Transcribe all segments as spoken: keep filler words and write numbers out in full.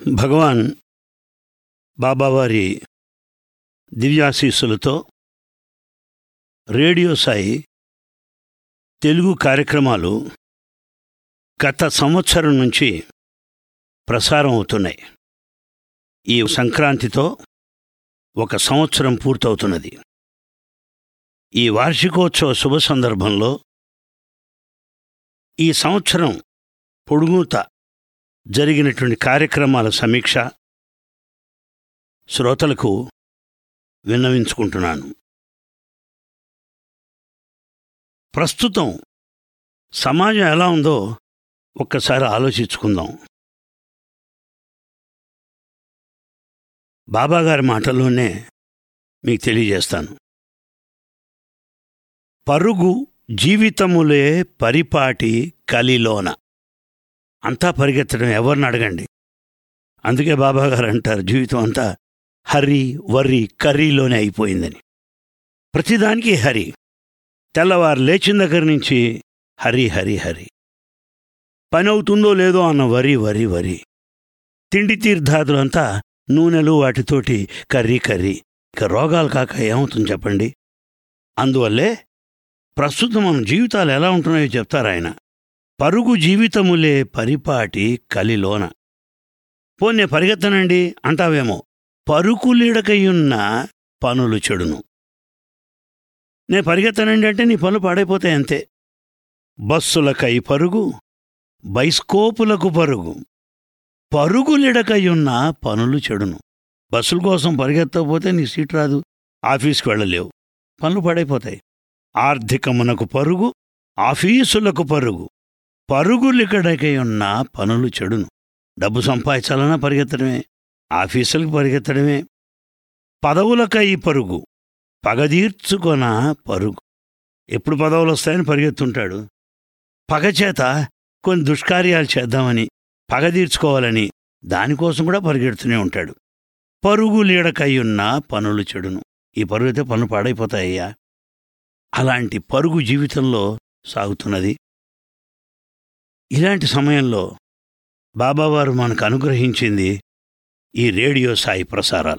భగవాన్ బాబావారి దివ్యాశీస్సులతో రేడియో సాయి తెలుగు కార్యక్రమాలు గత సంవత్సరం నుంచి ప్రసారం అవుతున్నాయి. ఈ సంక్రాంతితో ఒక సంవత్సరం పూర్తవుతున్నది. ఈ వార్షికోత్సవ శుభ సందర్భంలో ఈ సంవత్సరం పొడుగుత జరిగినటువంటి కార్యక్రమాల సమీక్ష శ్రోతలకు విన్నవించుకుంటున్నాను. ప్రస్తుతం సమాజం ఎలా ఉందో ఒక్కసారి ఆలోచించుకుందాం. బాబాగారి మాటల్లోనే మీకు తెలియజేస్తాను. పరుగు జీవితములే పరిపాటి కలిలోన. అంతా పరిగెత్తడం, ఎవరిని అడగండి. అందుకే బాబాగారు అంటారు, జీవితం అంతా హరి వర్రి కర్రీలోనే అయిపోయిందని. ప్రతిదానికి హరి. తెల్లవారు లేచిన దగ్గర నుంచి హరి హరి హరి. పని అవుతుందో లేదో అన్న వరి వరి వరి. తిండి తీర్థాదులంతా నూనెలు వాటితోటి కర్రీ కర్రీ. ఇక రోగాలు కాక ఏమవుతుంది చెప్పండి. అందువల్లే ప్రస్తుతం మన జీవితాలు ఎలా ఉంటున్నాయో చెప్తారు ఆయన. పరుగు జీవితములే పరిపాటి కలిలోన. పోన్నే పరిగెత్తనండి అంటావేమో, పరుకులీడకయున్న పనులు చెడును. నే పరిగెత్తనండి అంటే నీ పనులు పాడైపోతాయి అంతే. బస్సులకై పరుగు, బైస్కోపులకు పరుగు, పరుగులిడకయున్న పనులు చెడును. బస్సుల కోసం పరిగెత్తకపోతే నీ సీట్ రాదు, ఆఫీస్కి వెళ్ళలేవు, పనులు పాడైపోతాయి. ఆర్థికమునకు పరుగు, ఆఫీసులకు పరుగు, పరుగులికడకై ఉన్న పనులు చెడును. డబ్బు సంపాదించాలన్నా పరిగెత్తడమే, ఆఫీసులకు పరిగెత్తడమే. పదవులకై పరుగు, పగదీర్చుకొన పరుగు. ఎప్పుడు పదవులు వస్తాయని పరిగెత్తుంటాడు. పగచేత కొన్ని దుష్కార్యాలు చేద్దామని, పగ తీర్చుకోవాలని దానికోసం కూడా పరిగెడుతూనే ఉంటాడు. పరుగులీడకై ఉన్న పనులు చెడును. ఈ పరుగు అయితే పనులు పాడైపోతాయ్యా. అలాంటి పరుగు జీవితంలో సాగుతున్నది. ఇలాంటి సమయంలో బాబావారు మనకు అనుగ్రహించింది ఈ రేడియో సాయి ప్రసారాలు.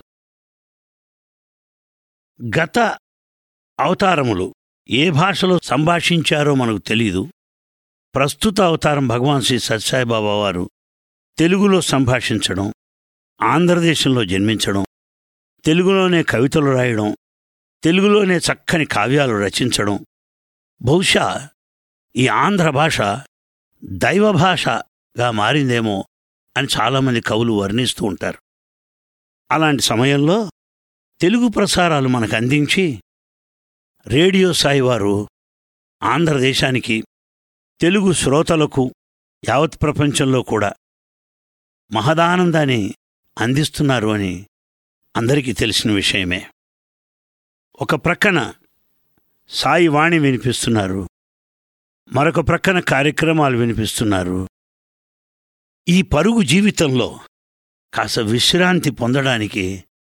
గత అవతారములు ఏ భాషలో సంభాషించారో మనకు తెలీదు. ప్రస్తుత అవతారం భగవాన్ శ్రీ సత్యసాయిబాబా వారు తెలుగులో సంభాషించడం, ఆంధ్రదేశంలో జన్మించడం, తెలుగులోనే కవితలు రాయడం, తెలుగులోనే చక్కని కావ్యాలు రచించడం. బహుశా ఈ ఆంధ్ర భాష దైవభాషగా మారిందేమో అని చాలామంది కవులు వర్ణిస్తూ ఉంటారు. అలాంటి సమయంలో తెలుగు ప్రసారాలు మనకు అందించి రేడియో సాయి వారు ఆంధ్రదేశానికి, తెలుగు శ్రోతలకు, యావత్ ప్రపంచంలో కూడా మహదానందాన్ని అందిస్తున్నారు అని అందరికీ తెలిసిన విషయమే. ఒక ప్రక్కన సాయి వాణి వినిపిస్తున్నారు, మరొక ప్రక్కన కార్యక్రమాలు వినిపిస్తున్నారు. ఈ పరుగు జీవితంలో కాస్త విశ్రాంతి పొందడానికి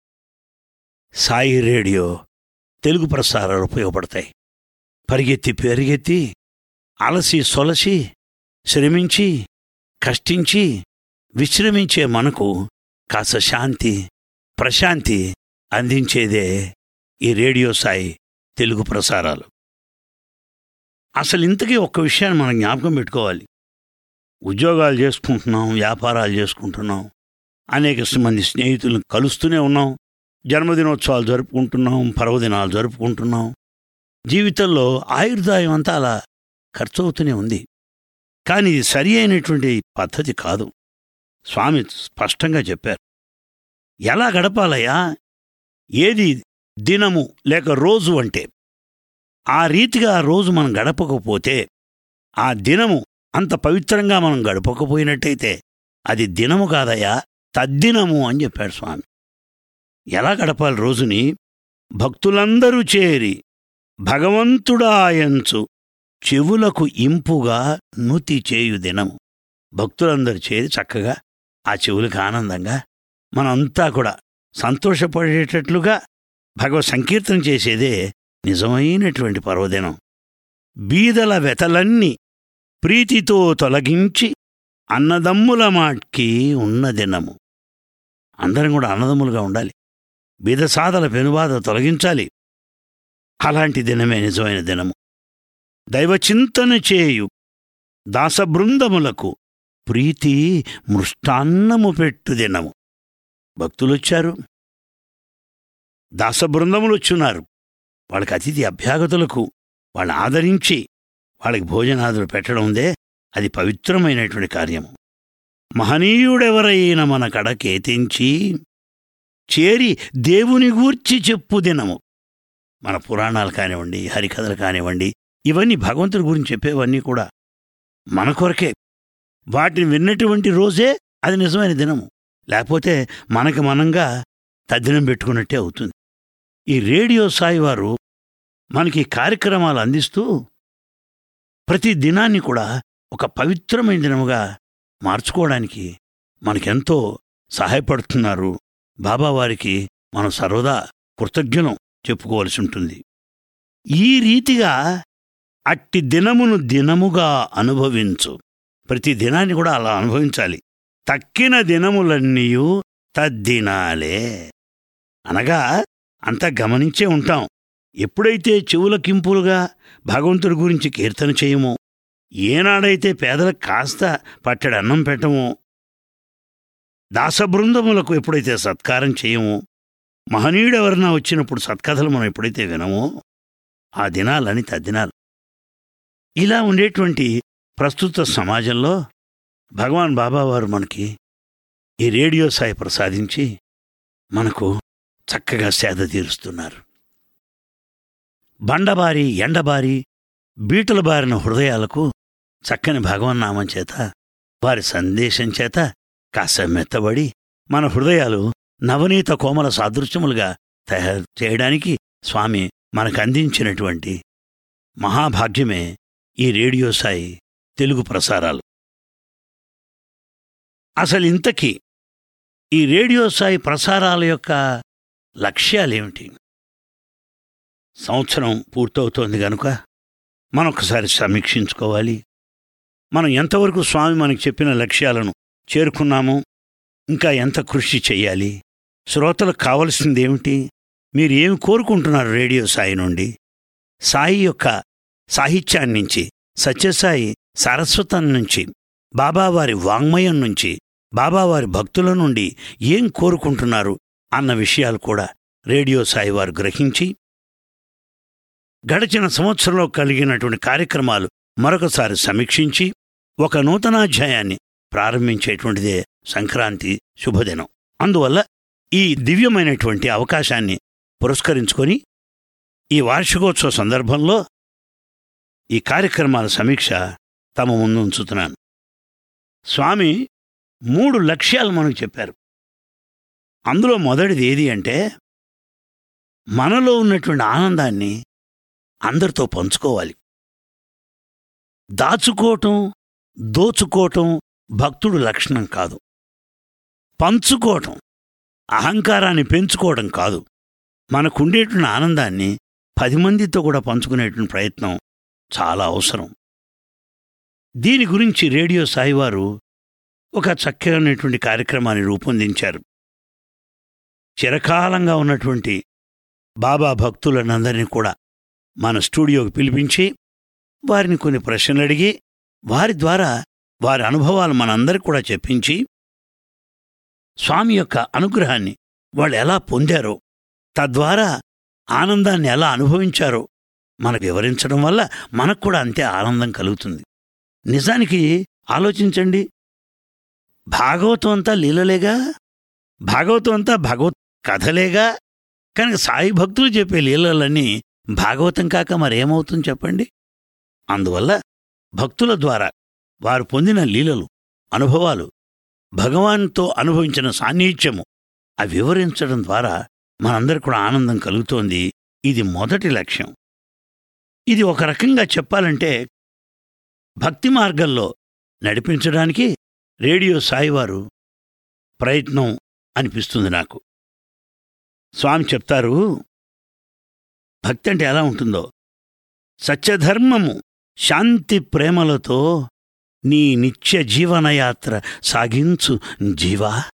సాయి రేడియో, తెలుగు ప్రసారాలు ఉపయోగపడతాయి. పరిగెత్తి పెరిగెత్తి అలసి సొలసి శ్రమించి కష్టించి విశ్రమించే మనకు కాస్త శాంతి ప్రశాంతి అందించేదే ఈ రేడియో సాయి తెలుగు ప్రసారాలు. అసలు ఇంతకీ ఒక్క విషయాన్ని మనం జ్ఞాపకం పెట్టుకోవాలి. ఉద్యోగాలు చేసుకుంటున్నాం, వ్యాపారాలు చేసుకుంటున్నాం, అనేక మంది స్నేహితులను కలుస్తూనే ఉన్నాం, జన్మదినోత్సవాలు జరుపుకుంటున్నాం, పర్వదినాలు జరుపుకుంటున్నాం. జీవితంలో ఆయుర్దాయం అంతా అలా ఖర్చు అవుతూనే ఉంది. కానీ ఇది సరి అయినటువంటి పద్ధతి కాదు. స్వామి స్పష్టంగా చెప్పారు. ఎలా గడపాలయ్యా, ఏది దినము లేక రోజు అంటే ఆ రీతిగా ఆ రోజు మనం గడపకపోతే, ఆ దినము అంత పవిత్రంగా మనం గడపకపోయినట్టయితే అది దినము కాదయ్యా, తద్దినము అని చెప్పాడు స్వామి. ఎలా గడపాలి రోజుని? భక్తులందరూ చేరి భగవంతుడాయంచు చెవులకు ఇంపుగా నుతి చేయు దినము. భక్తులందరూ చేరి చక్కగా ఆ చెవులకు ఆనందంగా మనంతా కూడా సంతోషపడేటట్లుగా భగవత్ సంకీర్తన చేసేదే నిజమైనటువంటి పర్వదినం. బీదల వెతలన్నీ ప్రీతితో తొలగించి అన్నదమ్ముల మాట్కి ఉన్న దినము. అందరం కూడా అన్నదమ్ములుగా ఉండాలి. బీదసాదల పెనుబాధ తొలగించాలి. అలాంటి దినమే నిజమైన దినము. దైవచింతన చేయు దాసబృందములకు ప్రీతి మృష్టాన్నము పెట్టు దినము. భక్తులొచ్చారు, దాసబృందములు వచ్చున్నారు. వాళ్ళకి అతిథి అభ్యాగతులకు వాళ్ళని ఆదరించి వాళ్ళకి భోజనాదులు పెట్టడం ఉందే, అది పవిత్రమైనటువంటి కార్యము. మహనీయుడెవరైనా మన కడకేతించి చేరి దేవుని గూర్చి చెప్పు దినము. మన పురాణాలు కానివ్వండి, హరికథలు కానివ్వండి, ఇవన్నీ భగవంతుడి గురించి చెప్పేవన్నీ కూడా మన కొరకే. వాటిని విన్నటువంటి రోజే అది నిజమైన దినము. లేకపోతే మనకి మనంగా తద్దినం పెట్టుకున్నట్టే అవుతుంది. ఈ రేడియో సాయి వారు మనకి కార్యక్రమాలు అందిస్తూ ప్రతి దినాన్ని కూడా ఒక పవిత్రమైన దినముగా మార్చుకోవడానికి మనకెంతో సహాయపడుతున్నారు. బాబావారికి మనం సర్వదా కృతజ్ఞం చెప్పుకోవలసి ఉంటుంది. ఈ రీతిగా అట్టి దినమును దినముగా అనుభవించు. ప్రతి దినాన్ని కూడా అలా అనుభవించాలి. తక్కిన దినములన్నీయు తద్దినాలే. అనగా అంతా గమనించే ఉంటాం. ఎప్పుడైతే చెవులకింపులుగా భగవంతుడి గురించి కీర్తన చేయమో, ఏనాడైతే పేదలకు కాస్త పట్టెడు అన్నం పెట్టమో, దాసబృందములకు ఎప్పుడైతే సత్కారం చేయమో, మహనీయుడెవరన్నా వచ్చినప్పుడు సత్కథలు మనం ఎప్పుడైతే వినమో, ఆ దినాలని తద్దినాలు. ఇలా ఉండేటువంటి ప్రస్తుత సమాజంలో భగవాన్ బాబావారు మనకి ఈ రేడియో సాయి ప్రసాదించి మనకు చక్కగా సేద తీరుస్తున్నారు. బండబారి ఎండబారి బీటలు బారిన హృదయాలకు చక్కని భగవన్నామం చేత, వారి సందేశం చేత కాస్త మెత్తబడి మన హృదయాలు నవనీత కోమల సాదృశ్యములుగా తయారు చేయడానికి స్వామి మనకు అందించినటువంటి మహాభాగ్యమే ఈ రేడియో సాయి తెలుగు ప్రసారాలు. అసలు ఇంతకీ ఈ రేడియో సాయి ప్రసారాల యొక్క లక్ష్యాలేమిటి? సంవత్సరం పూర్తవుతోంది గనుక మనం ఒకసారి సమీక్షించుకోవాలి. మనం ఎంతవరకు స్వామి మనకి చెప్పిన లక్ష్యాలను చేరుకున్నామో, ఇంకా ఎంత కృషి చెయ్యాలి, శ్రోతలకు కావలసిందేమిటి, మీరు ఏమి కోరుకుంటున్నారు రేడియో సాయి నుండి, సాయి యొక్క సాహిత్యాన్నించి, సత్యసాయి సారస్వతం నుంచి, బాబావారి వాంగ్మయం నుంచి, బాబావారి భక్తుల నుండి ఏం కోరుకుంటున్నారు అన్న విషయాలు కూడా రేడియో సాయి వారు గ్రహించి గడిచిన సంవత్సరంలో కలిగినటువంటి కార్యక్రమాలు మరొకసారి సమీక్షించి ఒక నూతనాధ్యాయాన్ని ప్రారంభించేటువంటిదే సంక్రాంతి శుభదినం. అందువల్ల ఈ దివ్యమైనటువంటి అవకాశాన్ని పురస్కరించుకొని ఈ వార్షికోత్సవ సందర్భంలో ఈ కార్యక్రమాల సమీక్ష తమ ముందు ఉంచుతున్నాను. స్వామి మూడు లక్ష్యాలు మనకు చెప్పారు. అందులో మొదటిది ఏది అంటే, మనలో ఉన్నటువంటి ఆనందాన్ని అందరితో పంచుకోవాలి. దాచుకోవటం, దోచుకోవటం భక్తుడు లక్షణం కాదు. పంచుకోవటం, అహంకారాన్ని పెంచుకోవడం కాదు. మనకుండేటువంటి ఆనందాన్ని పది మందితో కూడా పంచుకునేటువంటి ప్రయత్నం చాలా అవసరం. దీని గురించి రేడియో సాయివారు ఒక చక్కనటువంటి కార్యక్రమాన్ని రూపొందించారు. చిరకాలంగా ఉన్నటువంటి బాబా భక్తులనందరినీ కూడా మన స్టూడియోకి పిలిపించి వారిని కొన్ని ప్రశ్నలు అడిగి వారి ద్వారా వారి అనుభవాలు మనందరికీ కూడా చెప్పించి స్వామి యొక్క అనుగ్రహాన్ని వాళ్ళు ఎలా పొందారో, తద్వారా ఆనందాన్ని ఎలా అనుభవించారో మనకు వివరించడం వల్ల మనకు కూడా అంతే ఆనందం కలుగుతుంది. నిజానికి ఆలోచించండి, భాగవతం అంతా లీలలేగా, భాగవతం అంతా భగవత్ కథలేగా. కనుక సాయి భక్తులు చెప్పే లీలలన్నీ భాగవతం కాక మరేమవుతుంది చెప్పండి? అందువల్ల భక్తుల ద్వారా వారు పొందిన లీలలు, అనుభవాలు, భగవాన్తో అనుభవించిన సాన్నిహిత్యము అవి వివరించడం ద్వారా మనందరికీ కూడా ఆనందం కలుగుతోంది. ఇది మొదటి లక్ష్యం. ఇది ఒక రకంగా చెప్పాలంటే భక్తి మార్గంలో నడిపించడానికి రేడియో సాయివారు ప్రయత్నం అనిపిస్తుంది నాకు. స్వామి చెప్తారు, భక్తి అంటే ఎలా ఉంటుందో, సత్యధర్మము శాంతి ప్రేమలతో నీ నిత్య జీవనయాత్ర సాగించు జీవా.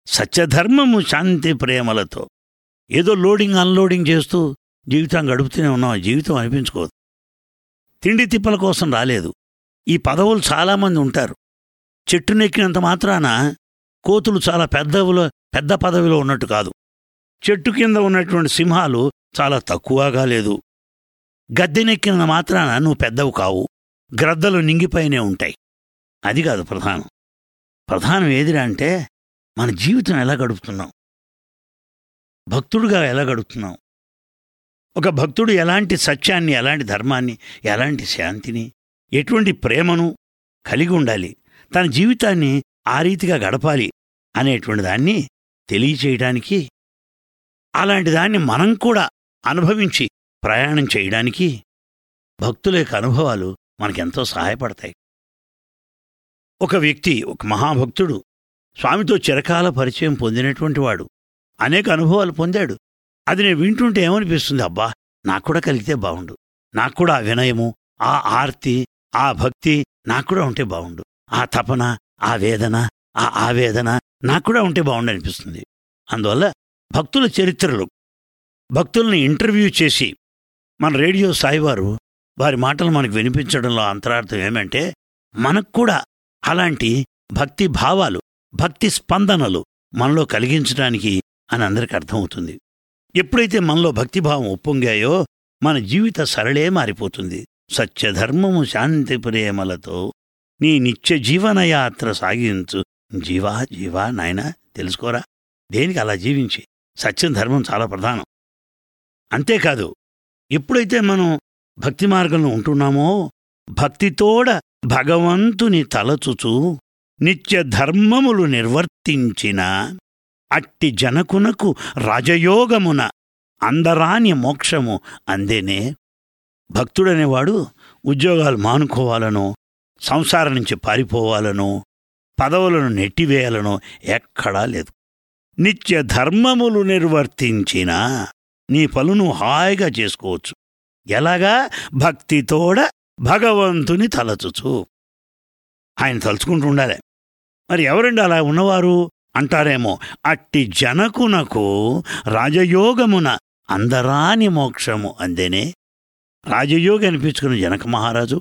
సత్యధర్మము శాంతి ప్రేమలతో. ఏదో లోడింగ్ అన్లోడింగ్ చేస్తూ జీవితం గడుపుతూనే ఉన్నాం. జీవితం అనిపించుకోదు. తిండి తిప్పల కోసం రాలేదు. ఈ పదవులు చాలామంది ఉంటారు. చెట్టునెక్కినంత మాత్రాన కోతులు చాలా పెద్దవిలో పెద్ద పదవిలో ఉన్నట్టు కాదు. చెట్టు కింద ఉన్నటువంటి సింహాలు చాలా తక్కువగా లేదు. గద్దెనెక్కినంత మాత్రాన నువ్వు పెద్దవు కావు. గ్రద్దలు నింగిపైనే ఉంటాయి. అది కాదు ప్రధానం. ప్రధానం ఏదిరా అంటే మన జీవితం ఎలా గడుపుతున్నాం, భక్తుడుగా ఎలా గడుపుతున్నాం. ఒక భక్తుడు ఎలాంటి సత్యాన్ని, ఎలాంటి ధర్మాన్ని, ఎలాంటి శాంతిని, ఎటువంటి ప్రేమను కలిగి ఉండాలి, తన జీవితాన్ని ఆ రీతిగా గడపాలి అనేటువంటి దాన్ని తెలియచేయడానికి, అలాంటి దాన్ని మనం కూడా అనుభవించి ప్రయాణం చేయడానికి భక్తుల యొక్క అనుభవాలు మనకెంతో సహాయపడతాయి. ఒక వ్యక్తి, ఒక మహాభక్తుడు స్వామితో చిరకాల పరిచయం పొందినటువంటి వాడు, అనేక అనుభవాలు పొందాడు. అది నేను వింటుంటే ఏమనిపిస్తుంది, అబ్బా నాకు కూడా కలిగితే బాగుండు, నాకు కూడా ఆ వినయము, ఆ ఆర్తి, ఆ భక్తి నాకు కూడా ఉంటే బాగుండు, ఆ తపన, ఆ వేదన, ఆ ఆవేదన నాకు కూడా ఉంటే బాగుండు అనిపిస్తుంది. అందువల్ల భక్తుల చరిత్రలు, భక్తుల్ని ఇంటర్వ్యూ చేసి మన రేడియో సాయివారు వారి మాటలు మనకు వినిపించడంలో అంతరార్థం ఏమంటే మనకు కూడా అలాంటి భక్తి భావాలు, భక్తి స్పందనలు మనలో కలిగించడానికి అని అందరికీ అర్థమవుతుంది. ఎప్పుడైతే మనలో భక్తిభావం ఉప్పొంగాయో మన జీవిత సరళే మారిపోతుంది. సత్యధర్మము శాంతి ప్రేమలతో నీ నిత్య జీవనయాత్ర సాగించు. జీవా జీవా నాయన తెలుసుకోరా, దేనికి అలా జీవించి. సత్యం ధర్మం చాలా ప్రధానం. అంతేకాదు, ఎప్పుడైతే మనం భక్తి మార్గంలో ఉంటున్నామో భక్తితోడ భగవంతుని తలచుచు నిత్య ధర్మములు నిర్వర్తించిన అట్టి జనకునకు రాజయోగమున అందరాని మోక్షము అందేనే. భక్తుడనేవాడు ఉద్యోగాలు మానుకోవాలనో, సంసారం నుంచి పారిపోవాలనో, పదవులను నెట్టివేయాలనో ఎక్కడా లేదు. నిత్య ధర్మములు నిర్వర్తించిన నీ పనును హాయిగా చేసుకోవచ్చు. ఎలాగా? భక్తితోడ భగవంతుని తలచుచు. ఆయన తలుచుకుంటూ ఉండాలి. మరి ఎవరండి అలా ఉన్నవారు అంటారేమో. అట్టి జనకునకు రాజయోగమున అందరాని మోక్షము అందేనే. రాజయోగి అనిపించుకున్న జనక మహారాజు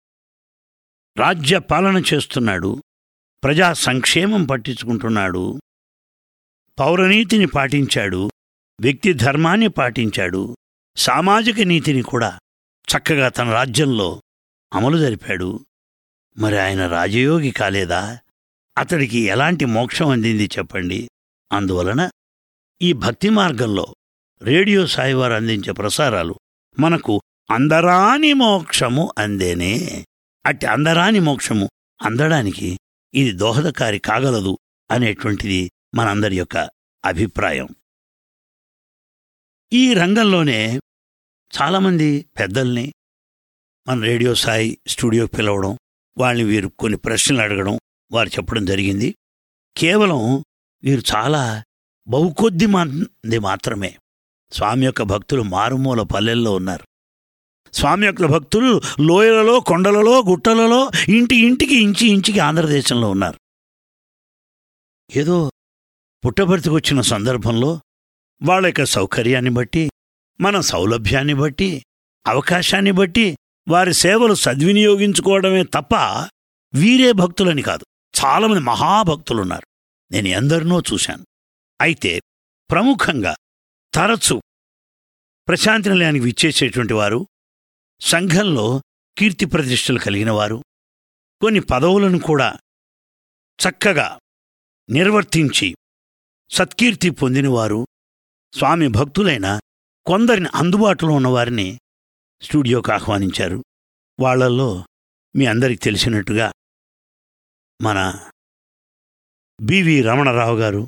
రాజ్య పాలన చేస్తున్నాడు, ప్రజా సంక్షేమం పట్టించుకుంటున్నాడు, పౌరనీతిని పాటించాడు, వ్యక్తి ధర్మాన్ని పాటించాడు, సామాజిక నీతిని కూడా చక్కగా తన రాజ్యంలో అమలు జరిపాడు. మరి ఆయన రాజయోగి కాలేదా? అతడికి ఎలాంటి మోక్షం అందింది చెప్పండి. అందువలన ఈ భక్తి మార్గంలో రేడియో సాయివారు అందించే ప్రసారాలు మనకు అందరాని మోక్షము అందేనే. అట్టి అందరాని మోక్షము అందడానికి ఇది దోహదకారి కాగలదు అనేటువంటిది మనందరి యొక్క అభిప్రాయం. ఈ రంగంలోనే చాలామంది పెద్దల్ని మన రేడియో సాయి స్టూడియోకి పిలవడం, వాళ్ళని వీరు కొన్ని ప్రశ్నలు అడగడం, వారు చెప్పడం జరిగింది. కేవలం వీరు చాలా బహుకొద్ది మంది మాత్రమే స్వామి యొక్క భక్తులు మారుమూల పల్లెల్లో ఉన్నారు. స్వామి యొక్క భక్తులు లోయలలో, కొండలలో, గుట్టలలో, ఇంటి ఇంటికి ఇంచి ఇంచికి ఆంధ్రదేశంలో ఉన్నారు. ఏదో పుట్టబర్తికొచ్చిన సందర్భంలో వాళ్ళ యొక్క సౌకర్యాన్ని బట్టి, మన సౌలభ్యాన్ని బట్టి, అవకాశాన్ని బట్టి వారి సేవలు సద్వినియోగించుకోవడమే తప్ప వీరే భక్తులని కాదు. చాలామంది మహాభక్తులున్నారు. నేను ఎందరినో చూశాను. అయితే ప్రముఖంగా తరచు ప్రశాంతి నిలయానికి విచ్చేసేటువంటి వారు, సంఘంలో కీర్తి ప్రతిష్టలు కలిగిన వారు, కొన్ని పదవులను కూడా చక్కగా నిర్వర్తించి సత్కీర్తి పొందినవారు, స్వామి భక్తులైన కొందరిని అందుబాటులో ఉన్నవారిని స్టూడియోకి ఆహ్వానించారు. వాళ్లల్లో మీ అందరికీ తెలిసినట్టుగా మన బివి రమణరావు గారు,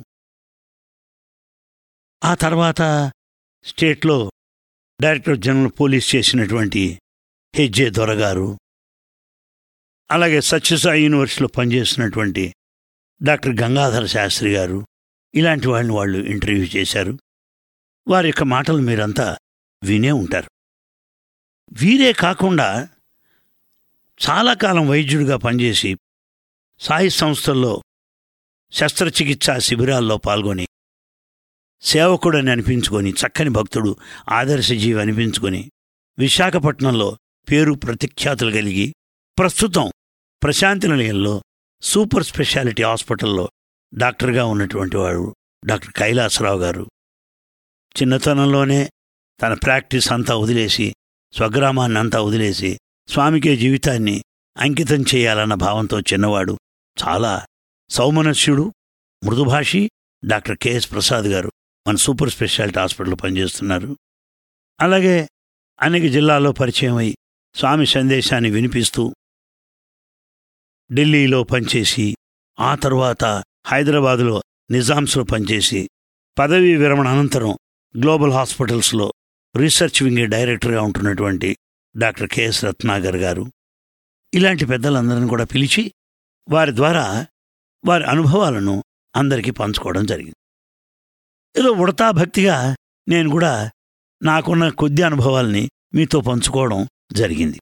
ఆ తర్వాత స్టేట్లో డైరెక్టర్ జనరల్ పోలీస్ చేసినటువంటి హెచ్జే దొరగారు, అలాగే సత్యసాయి యూనివర్సిటీలో పనిచేస్తున్నటువంటి డాక్టర్ గంగాధర శాస్త్రి గారు, ఇలాంటి వాళ్ళని వాళ్ళు ఇంటర్వ్యూ చేశారు. వారి యొక్క మాటలు మీరంతా వినే ఉంటారు. వీరే కాకుండా చాలా కాలం వైద్యుడిగా పనిచేసి సాయి సంస్థల్లో శస్త్రచికిత్సా శిబిరాల్లో పాల్గొని సేవకుడని అనిపించుకొని, చక్కని భక్తుడు, ఆదర్శజీవి అనిపించుకొని విశాఖపట్నంలో పేరు ప్రతిఖ్యాతులు కలిగి ప్రస్తుతం ప్రశాంతి నిలయంలో సూపర్ స్పెషాలిటీ హాస్పిటల్లో డాక్టర్గా ఉన్నటువంటి వాడు డాక్టర్ కైలాసరావు గారు. చిన్నతనంలోనే తన ప్రాక్టీస్ అంతా వదిలేసి, స్వగ్రామాన్ని అంతా వదిలేసి స్వామికే జీవితాన్ని అంకితం చేయాలన్న భావంతో చిన్నవాడు, చాలా సౌమనస్యుడు, మృదుభాషి డాక్టర్ కెఎస్ ప్రసాద్ గారు మన సూపర్ స్పెషాలిటీ హాస్పిటల్లో పనిచేస్తున్నారు. అలాగే అనేక జిల్లాల్లో పరిచయం అయి స్వామి సందేశాన్ని వినిపిస్తూ ఢిల్లీలో పనిచేసి, ఆ తర్వాత హైదరాబాదులో నిజామ్స్లో పనిచేసి, పదవీ విరమణ అనంతరం గ్లోబల్ హాస్పిటల్స్లో రీసెర్చ్ వింగ్ డైరెక్టర్గా ఉంటున్నటువంటి డాక్టర్ కెఎస్ రత్నాగర్ గారు, ఇలాంటి పెద్దలందరిని కూడా పిలిచి వారి ద్వారా వారి అనుభవాలను అందరికీ పంచుకోవడం జరిగింది. ఏదో ఉడతా భక్తిగా నేను కూడా నాకున్న కొద్ది అనుభవాల్ని మీతో పంచుకోవడం జరిగింది.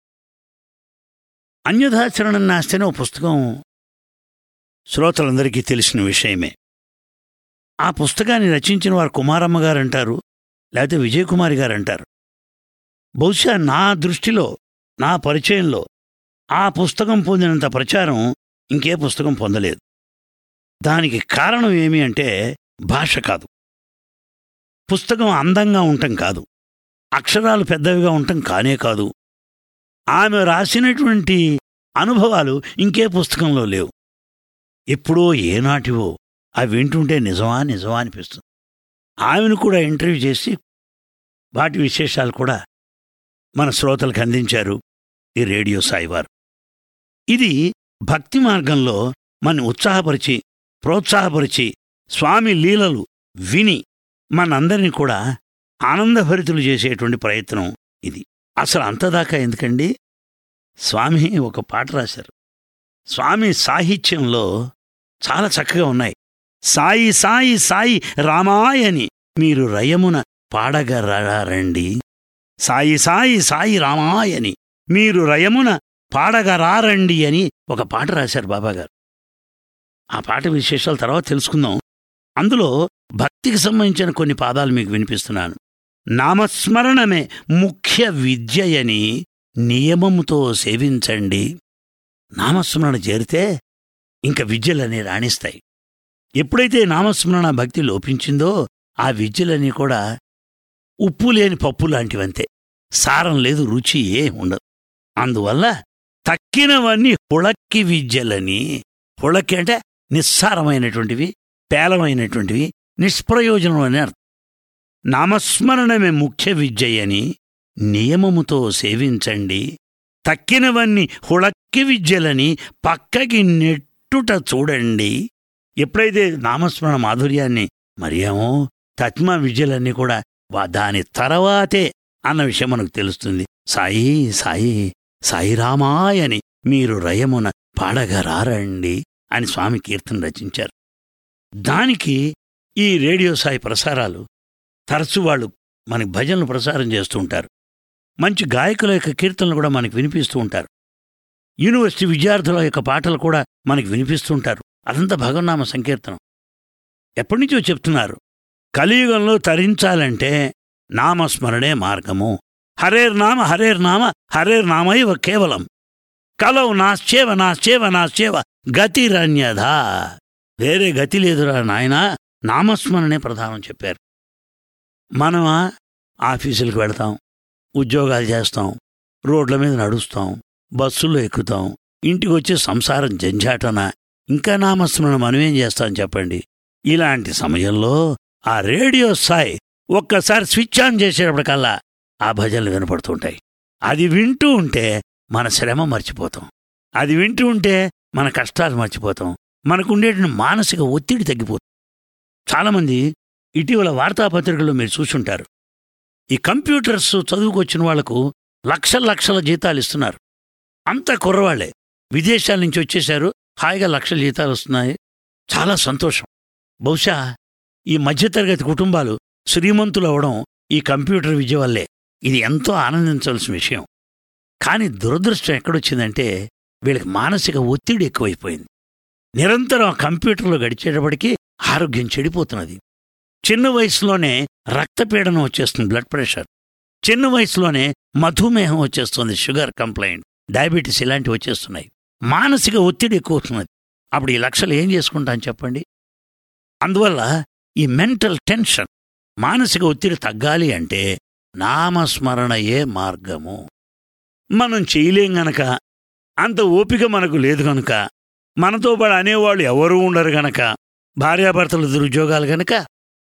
అన్యథాచరణం నాస్తేనే ఓ పుస్తకం శ్రోతలందరికీ తెలిసిన విషయమే. ఆ పుస్తకాన్ని రచించిన వారు కుమారమ్మ గారు అంటారు, లేకపోతే విజయకుమారి గారు అంటారు. బహుశా నా దృష్టిలో, నా పరిచయంలో ఆ పుస్తకం పొందినంత ప్రచారం ఇంకే పుస్తకం పొందలేదు. దానికి కారణం ఏమి అంటే భాష కాదు, పుస్తకం అందంగా ఉండటం కాదు, అక్షరాలు పెద్దవిగా ఉండటం కానే కాదు, ఆమె రాసినటువంటి అనుభవాలు ఇంకే పుస్తకంలో లేవు. ఎప్పుడో ఏనాటివో అవి వింటుంటే నిజమా నిజమా అనిపిస్తుంది. ఆమెను కూడా ఇంటర్వ్యూ చేసి వాటి విశేషాలు కూడా మన శ్రోతలకు అందించారు ఈ రేడియో సాయివారు. ఇది భక్తి మార్గంలో మన ఉత్సాహపరిచి, ప్రోత్సాహపరిచి, స్వామి లీలలు విని మనందరినీ కూడా ఆనందభరితులు చేసేటువంటి ప్రయత్నం ఇది. అసలు అంతదాకా ఎందుకండి, స్వామి ఒక పాట రాశారు. స్వామి సాహిత్యంలో చాలా చక్కగా ఉన్నాయి. సాయి సాయి సాయి రామాయని మీరు రయమున పాడగరారండి, సాయి సాయి సాయి రామాయని మీరు రయమున పాడగరారండి అని ఒక పాట రాశారు బాబాగారు. ఆ పాట విశేషాల తర్వాత తెలుసుకుందాం. అందులో భక్తికి సంబంధించిన కొన్ని పాదాలు మీకు వినిపిస్తున్నాను. నామస్మరణమే ముఖ్య విద్యయని నియమముతో సేవించండి. నామస్మరణ చేరితే ఇంక విద్యలన్నీ రాణిస్తాయి. ఎప్పుడైతే నామస్మరణ భక్తి లోపించిందో ఆ విద్యలన్నీ కూడా ఉప్పు లేని పప్పు లాంటివంతే, సారం లేదు, రుచి ఏ ఉండదు. అందువల్ల తక్కినవన్నీ హుళక్కి విద్యలని, హుళక్కి అంటే నిస్సారమైనటువంటివి, పేలమైనటువంటివి, నిష్ప్రయోజనం అని అర్థం. నామస్మరణమే ముఖ్య విద్యయని నియమముతో సేవించండి, తక్కినవన్నీ హుళక్కి విద్యలని పక్కకి నెట్టుట చూడండి. ఎప్పుడైతే నామస్మరణ మాధుర్యాన్ని మరియామో తత్మ విద్యలన్నీ కూడా దాని తర్వాతే అన్న విషయం మనకు తెలుస్తుంది. సాయి సాయి సాయి రామాయని మీరు రయమున పాడగరారండి అని స్వామి కీర్తన రచించారు. దానికి ఈ రేడియో సాయి ప్రసారాలు తరచు వాళ్ళు మనకి భజనలు ప్రసారం చేస్తూ ఉంటారు. మంచి గాయకుల యొక్క కీర్తనలు కూడా మనకు వినిపిస్తూ ఉంటారు. యూనివర్సిటీ విద్యార్థుల యొక్క పాటలు కూడా మనకి వినిపిస్తూ ఉంటారు. అదంతా భగవన్నామ సంకీర్తనం. ఎప్పటి నుంచో చెప్తున్నారు, కలియుగంలో తరించాలంటే నామస్మరణే మార్గము. హరేర్నామ హరేర్నామ హరేర్నామైవ కేవలం కలౌ నాశ్చేవ నాశ్చేవ నాశ్చేవ గతిరన్యథా. వేరే గతి లేదురా నాయనా, నామస్మరణే ప్రధానం చెప్పారు. మనమా ఆఫీసులకు వెళతాం, ఉద్యోగాలు చేస్తాం, రోడ్ల మీద నడుస్తాం, బస్సుల్లో ఎక్కుతాం, ఇంటికి వచ్చే సంసారం జంజాటన, ఇంకా నామస్మరణ మనమేం చేస్తాం చెప్పండి. ఇలాంటి సమయంలో ఆ రేడియో సాయి ఒక్కసారి స్విచ్ ఆన్ చేసేటప్పటికల్లా ఆ భజనలు వినపడుతుంటాయి. అది వింటూ ఉంటే మన శ్రమ మర్చిపోతాం, అది వింటూ ఉంటే మన కష్టాలు మర్చిపోతాం, మనకుండేటువంటి మానసిక ఒత్తిడి తగ్గిపోతుంది. చాలామంది ఇటీవల వార్తాపత్రికల్లో మీరు చూసుంటారు, ఈ కంప్యూటర్స్ చదువుకొచ్చిన వాళ్లకు లక్షల లక్షల జీతాలు ఇస్తున్నారు. అంతా కుర్రవాళ్లే, విదేశాల నుంచి వచ్చేశారు, హాయిగా లక్షల జీతాలు వస్తున్నాయి, చాలా సంతోషం. బహుశా ఈ మధ్యతరగతి కుటుంబాలు శ్రీమంతులు అవడం ఈ కంప్యూటర్ విద్య వల్లే. ఇది ఎంతో ఆనందించవలసిన విషయం. కానీ దురదృష్టం ఎక్కడొచ్చిందంటే వీళ్ళకి మానసిక ఒత్తిడి ఎక్కువైపోయింది. నిరంతరం కంప్యూటర్లో గడిచేటప్పటికీ ఆరోగ్యం చెడిపోతున్నది. చిన్న వయసులోనే రక్తపీడనం వచ్చేస్తుంది, బ్లడ్ ప్రెషర్. చిన్న వయసులోనే మధుమేహం వచ్చేస్తుంది, షుగర్ కంప్లైంట్, డయాబెటీస్ ఇలాంటివి వచ్చేస్తున్నాయి. మానసిక ఒత్తిడి ఎక్కువ అవుతున్నది. అప్పుడు ఈ లక్షలు ఏం చేసుకుంటాను చెప్పండి? అందువల్ల ఈ మెంటల్ టెన్షన్, మానసిక ఒత్తిడి తగ్గాలి అంటే నామస్మరణయే మార్గము. మనం చేయలేం గనక, అంత ఓపిక మనకు లేదు గనుక, మనతో పాటు అనేవాళ్ళు ఎవరూ ఉండరు గనక, భార్యాభర్తలు ఉద్యోగాలు గనక,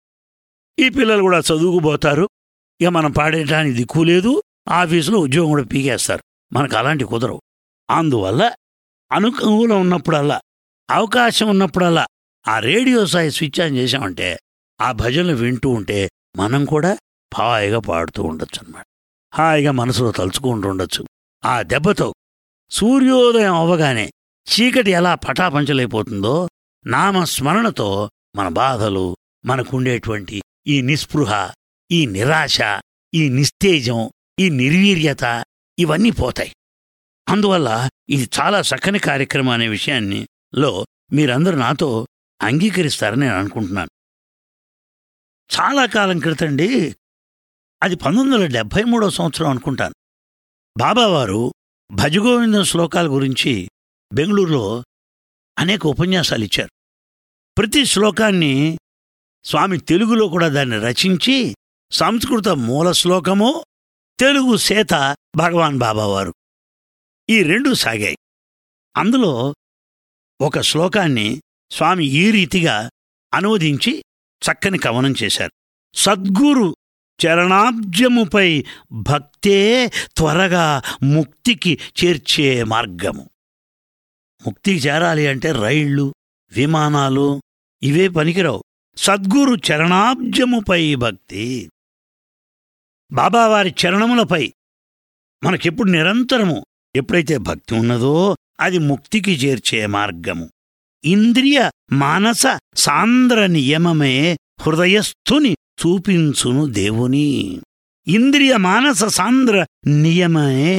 ఈ పిల్లలు కూడా చదువుకుపోతారు. ఇక మనం పాడేయడానికి దిక్కు లేదు, ఆఫీసులో ఉద్యోగం కూడా పీకేస్తారు. మనకు అలాంటి కుదరవు. అందువల్ల అనుకూలం ఉన్నప్పుడల్లా, అవకాశం ఉన్నప్పుడల్లా ఆ రేడియో సాయి స్విచ్ ఆన్ చేశామంటే ఆ భజనలు వింటూ ఉంటే మనం కూడా హాయిగా పాడుతూ ఉండొచ్చు అన్నమాట. హాయిగా మనసులో తలుచుకుంటూ ఉండొచ్చు. ఆ దెబ్బతో సూర్యోదయం అవ్వగానే చీకటి ఎలా పటాపంచలైపోతుందో, నామస్మరణతో మన బాధలు, మనకుండేటువంటి ఈ నిస్పృహ, ఈ నిరాశ, ఈ నిస్తేజం, ఈ నిర్వీర్యత ఇవన్నీ పోతాయి. అందువల్ల ఇది చాలా చక్కని కార్యక్రమం అనే విషయాన్ని లో మీరందరూ నాతో అంగీకరిస్తారని నేను అనుకుంటున్నాను. చాలా కాలం క్రితండి, అది పంతొమ్మిది వందల డెబ్భై మూడో సంవత్సరం అనుకుంటాను, బాబావారు భజగోవిందం శ్లోకాల గురించి బెంగళూరులో అనేక ఉపన్యాసాలు ఇచ్చారు. ప్రతి శ్లోకాన్ని స్వామి తెలుగులో కూడా దాన్ని రచించి, సంస్కృత మూల శ్లోకము, తెలుగు సేత భగవాన్ బాబావారు, ఈ రెండు సాగాయి. అందులో ఒక శ్లోకాన్ని స్వామి ఈ రీతిగా అనువదించి చక్కని కవనం చేశారు. సద్గురు చరణాబ్జముపై భక్తే త్వరగా ముక్తికి చేర్చే మార్గము. ముక్తికి చేరాలి అంటే రైళ్లు, విమానాలు ఇవే పనికిరావు. సద్గురు చరణాబ్జముపై భక్తి, బాబావారి చరణములపై మనకెప్పుడు నిరంతరము ఎప్పుడైతే భక్తి ఉన్నదో అది ముక్తికి చేర్చే మార్గము. ఇంద్రియ మానస సాంద్ర నియమమే హృదయస్థుని చూపించును దేవుని. ఇంద్రియ మానస సాంద్ర నియమే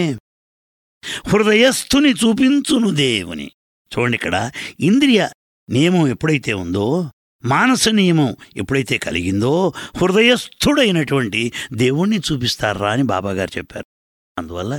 హృదయస్థుని చూపించును దేవుని. చూడండి, ఇక్కడ ఇంద్రియ నియమం ఎప్పుడైతే ఉందో, మానస నియమం ఎప్పుడైతే కలిగిందో, హృదయస్థుడైనటువంటి దేవుణ్ణి చూపిస్తారా అని బాబాగారు చెప్పారు. అందువల్ల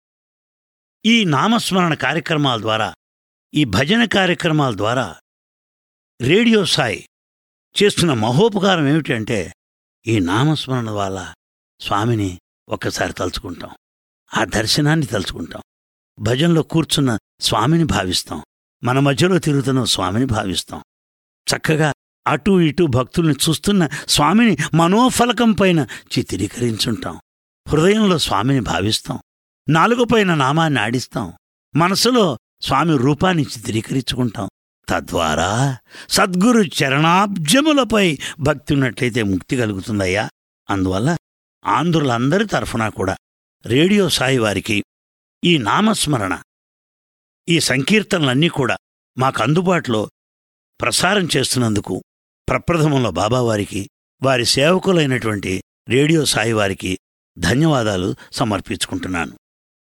ఈ నామస్మరణ కార్యక్రమాల ద్వారా, ఈ భజన కార్యక్రమాల ద్వారా రేడియో సాయి చేస్తున్న మహోపకారం ఏమిటంటే, ఈ నామస్మరణ వల్ల స్వామిని ఒక్కసారి తలుచుకుంటాం, ఆ దర్శనాన్ని తలుచుకుంటాం, భజనలో కూర్చున్న స్వామిని భావిస్తాం, మన మధ్యలో తిరుగుతున్న స్వామిని భావిస్తాం, చక్కగా అటూ ఇటూ భక్తుల్ని చూస్తున్న స్వామిని మనోఫలకం పైన చిత్రీకరించుంటాం, హృదయంలో స్వామిని భావిస్తాం, నాలుగుపైన నామాన్ని ఆడిస్తాం, మనసులో స్వామి రూపాన్ని చిత్రీకరించుకుంటాం. తద్వారా సద్గురు చరణాబ్జములపై భక్తి ఉన్నట్లయితే ముక్తి కలుగుతుందయ్యా. అందువల్ల ఆంధ్రులందరి తరఫున కూడా రేడియో సాయి వారికి ఈ నామస్మరణ, ఈ సంకీర్తనలన్నీ కూడా మాకు అందుబాటులో ప్రసారం చేస్తున్నందుకు ప్రప్రథమంలో బాబావారికి, వారి సేవకులైనటువంటి రేడియో సాయి వారికి ధన్యవాదాలు సమర్పించుకుంటున్నాను.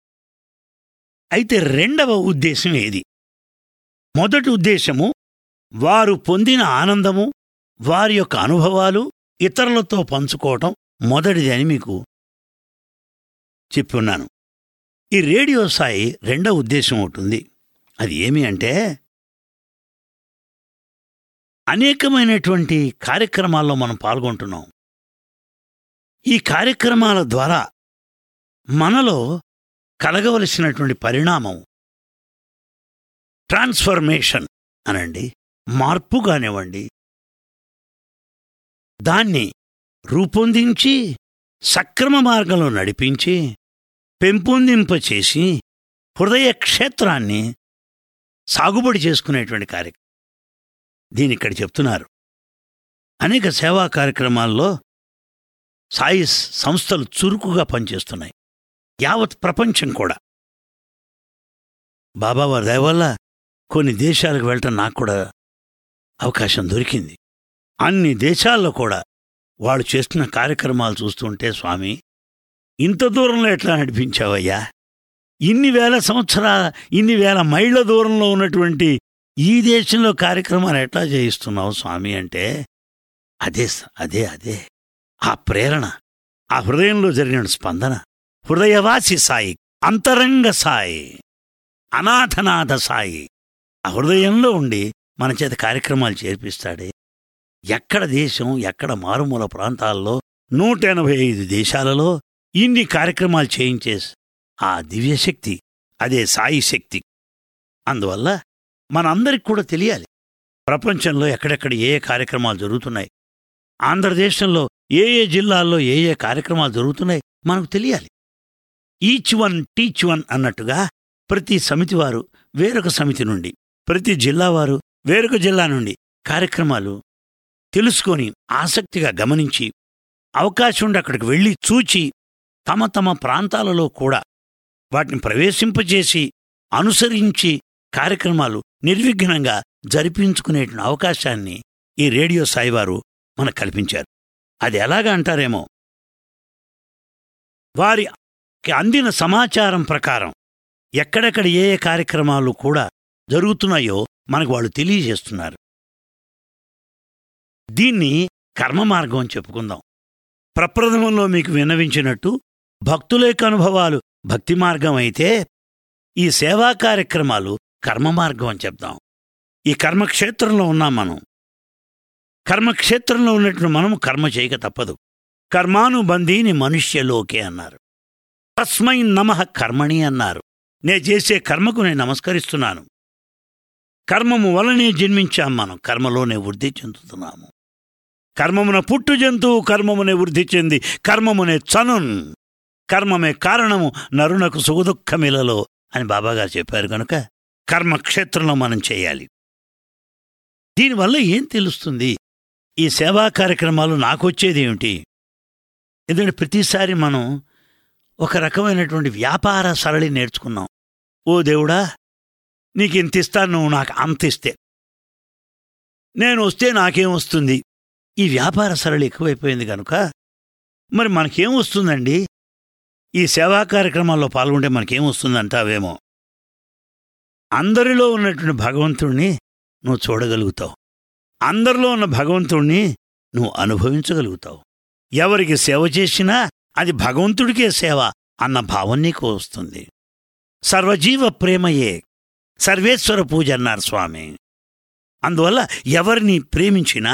అయితే రెండవ ఉద్దేశం ఏది? మొదటి ఉద్దేశము వారు పొందిన ఆనందము, వారి యొక్క అనుభవాలు ఇతరులతో పంచుకోవటం మొదటిది అని మీకు చెప్పున్నాను. ఈ రేడియో సాయి రెండవ ఉద్దేశం ఉంటుంది. అది ఏమి అంటే, అనేకమైనటువంటి కార్యక్రమాల్లో మనం పాల్గొంటున్నాం. ఈ కార్యక్రమాల ద్వారా మనలో కలగవలసినటువంటి పరిణామం, ట్రాన్స్ఫర్మేషన్ అనండి, మార్పు కానివ్వండి, దాన్ని రూపొందించి సక్రమ మార్గంలో నడిపించి పెంపొందింపచేసి హృదయ క్షేత్రాన్ని సాగుబడి చేసుకునేటువంటి కార్యక్రమం దీని ఇక్కడ చెప్తున్నారు. అనేక సేవా కార్యక్రమాల్లో సాయి సంస్థలు చురుకుగా పనిచేస్తున్నాయి. యావత్ ప్రపంచం కూడా బాబావారి దయ వల్ల కొన్ని దేశాలకు వెళ్ళటం నాకు కూడా అవకాశం దొరికింది. అన్ని దేశాల్లో కూడా వాళ్ళు చేస్తున్న కార్యక్రమాలు చూస్తుంటే, స్వామి ఇంత దూరంలో ఎట్లా నడిపించావయ్యా, ఇన్ని వేల సంవత్సరాల ఇన్ని వేల మైళ్ళ దూరంలో ఉన్నటువంటి ఈ దేశంలో కార్యక్రమాలు ఎట్లా చేయిస్తున్నావు స్వామి అంటే అదే అదే అదే ఆ ప్రేరణ, ఆ హృదయంలో జరిగిన స్పందన. హృదయవాసి సాయి, అంతరంగ సాయి, అనాథనాథ సాయి ఆ హృదయంలో ఉండి మన చేత కార్యక్రమాలు చేర్పిస్తాడే. ఎక్కడ దేశం, ఎక్కడ మారుమూల ప్రాంతాల్లో నూట ఎనభై ఐదు దేశాలలో ఇన్ని కార్యక్రమాలు చేయించే ఆ దివ్యశక్తి అదే సాయి శక్తి. అందువల్ల మనందరికి కూడా తెలియాలి ప్రపంచంలో ఎక్కడెక్కడ ఏ ఏ కార్యక్రమాలు జరుగుతున్నాయి, ఆంధ్రదేశంలో ఏ ఏ జిల్లాల్లో ఏ ఏ కార్యక్రమాలు జరుగుతున్నాయి మనకు తెలియాలి. ఈచ్ వన్ టీచ్ వన్ అన్నట్టుగా ప్రతి సమితి వారు వేరొక సమితి నుండి, ప్రతి జిల్లా వారు వేరొక జిల్లా నుండి కార్యక్రమాలు తెలుసుకొని ఆసక్తిగా గమనించి అవకాశం ఉండి అక్కడికి వెళ్ళి చూచి తమ తమ ప్రాంతాలలో కూడా వాటిని ప్రవేశింపజేసి అనుసరించి కార్యక్రమాలు నిర్విఘ్నంగా జరిపించుకునే అవకాశాన్ని ఈ రేడియో సాయివారు మనకు కల్పించారు. అది ఎలాగా అంటారేమో, వారికి అందిన సమాచారం ప్రకారం ఎక్కడెక్కడ ఏ ఏ కార్యక్రమాలు కూడా జరుగుతున్నాయో మనకు వాళ్ళు తెలియజేస్తున్నారు. దీన్ని కర్మ మార్గం అని చెప్పుకుందాం. ప్రప్రథమంలో మీకు విన్నవించినట్టు భక్తుల యొక్క అనుభవాలు భక్తి మార్గం అయితే, ఈ సేవా కార్యక్రమాలు కర్మ మార్గం అని చెప్దాం. ఈ కర్మక్షేత్రంలో ఉన్నాం మనం. కర్మక్షేత్రంలో ఉన్నట్టు మనము కర్మ చేయక తప్పదు. కర్మానుబంధీని మనుష్యలోకే అన్నారు. తస్మై నమః కర్మణి అన్నారు. నే చేసే కర్మకు నేను నమస్కరిస్తున్నాను. కర్మము వలనే జన్మించాం మనం, కర్మలోనే వృద్ధి చెందుతున్నాము. కర్మమున పుట్టు జంతువు కర్మమునే వృద్ధి చెంది కర్మమునే చనున్, కర్మమే కారణము నరునకు సుఖదుఖమిలలో అని బాబాగారు చెప్పారు. కనుక కర్మక్షేత్రంలో మనం చేయాలి. దీనివల్ల ఏం తెలుస్తుంది? ఈ సేవా కార్యక్రమాలు నాకొచ్చేదేమిటి? ఎందుకంటే ప్రతిసారి మనం ఒక రకమైనటువంటి వ్యాపార సరళి నేర్చుకున్నాం. ఓ దేవుడా, నీకు ఇంత ఇస్తాను, నువ్వు నాకు అంత ఇస్తే, నేను వస్తే నాకేం వస్తుంది? ఈ వ్యాపార సరళి ఎక్కువైపోయింది కనుక మరి మనకేం వస్తుందండి? ఈ సేవా కార్యక్రమాల్లో పాల్గొంటే మనకేం వస్తుందంటావేమో. అందరిలో ఉన్నటువంటి భగవంతుణ్ణి నువ్వు చూడగలుగుతావు. అందరిలో ఉన్న భగవంతుణ్ణి నువ్వు అనుభవించగలుగుతావు. ఎవరికి సేవ చేసినా అది భగవంతుడికే సేవ అన్న భావం నీకు వస్తుంది. సర్వజీవ ప్రేమయే సర్వేశ్వర పూజ అన్నారు స్వామి. అందువల్ల ఎవరిని ప్రేమించినా,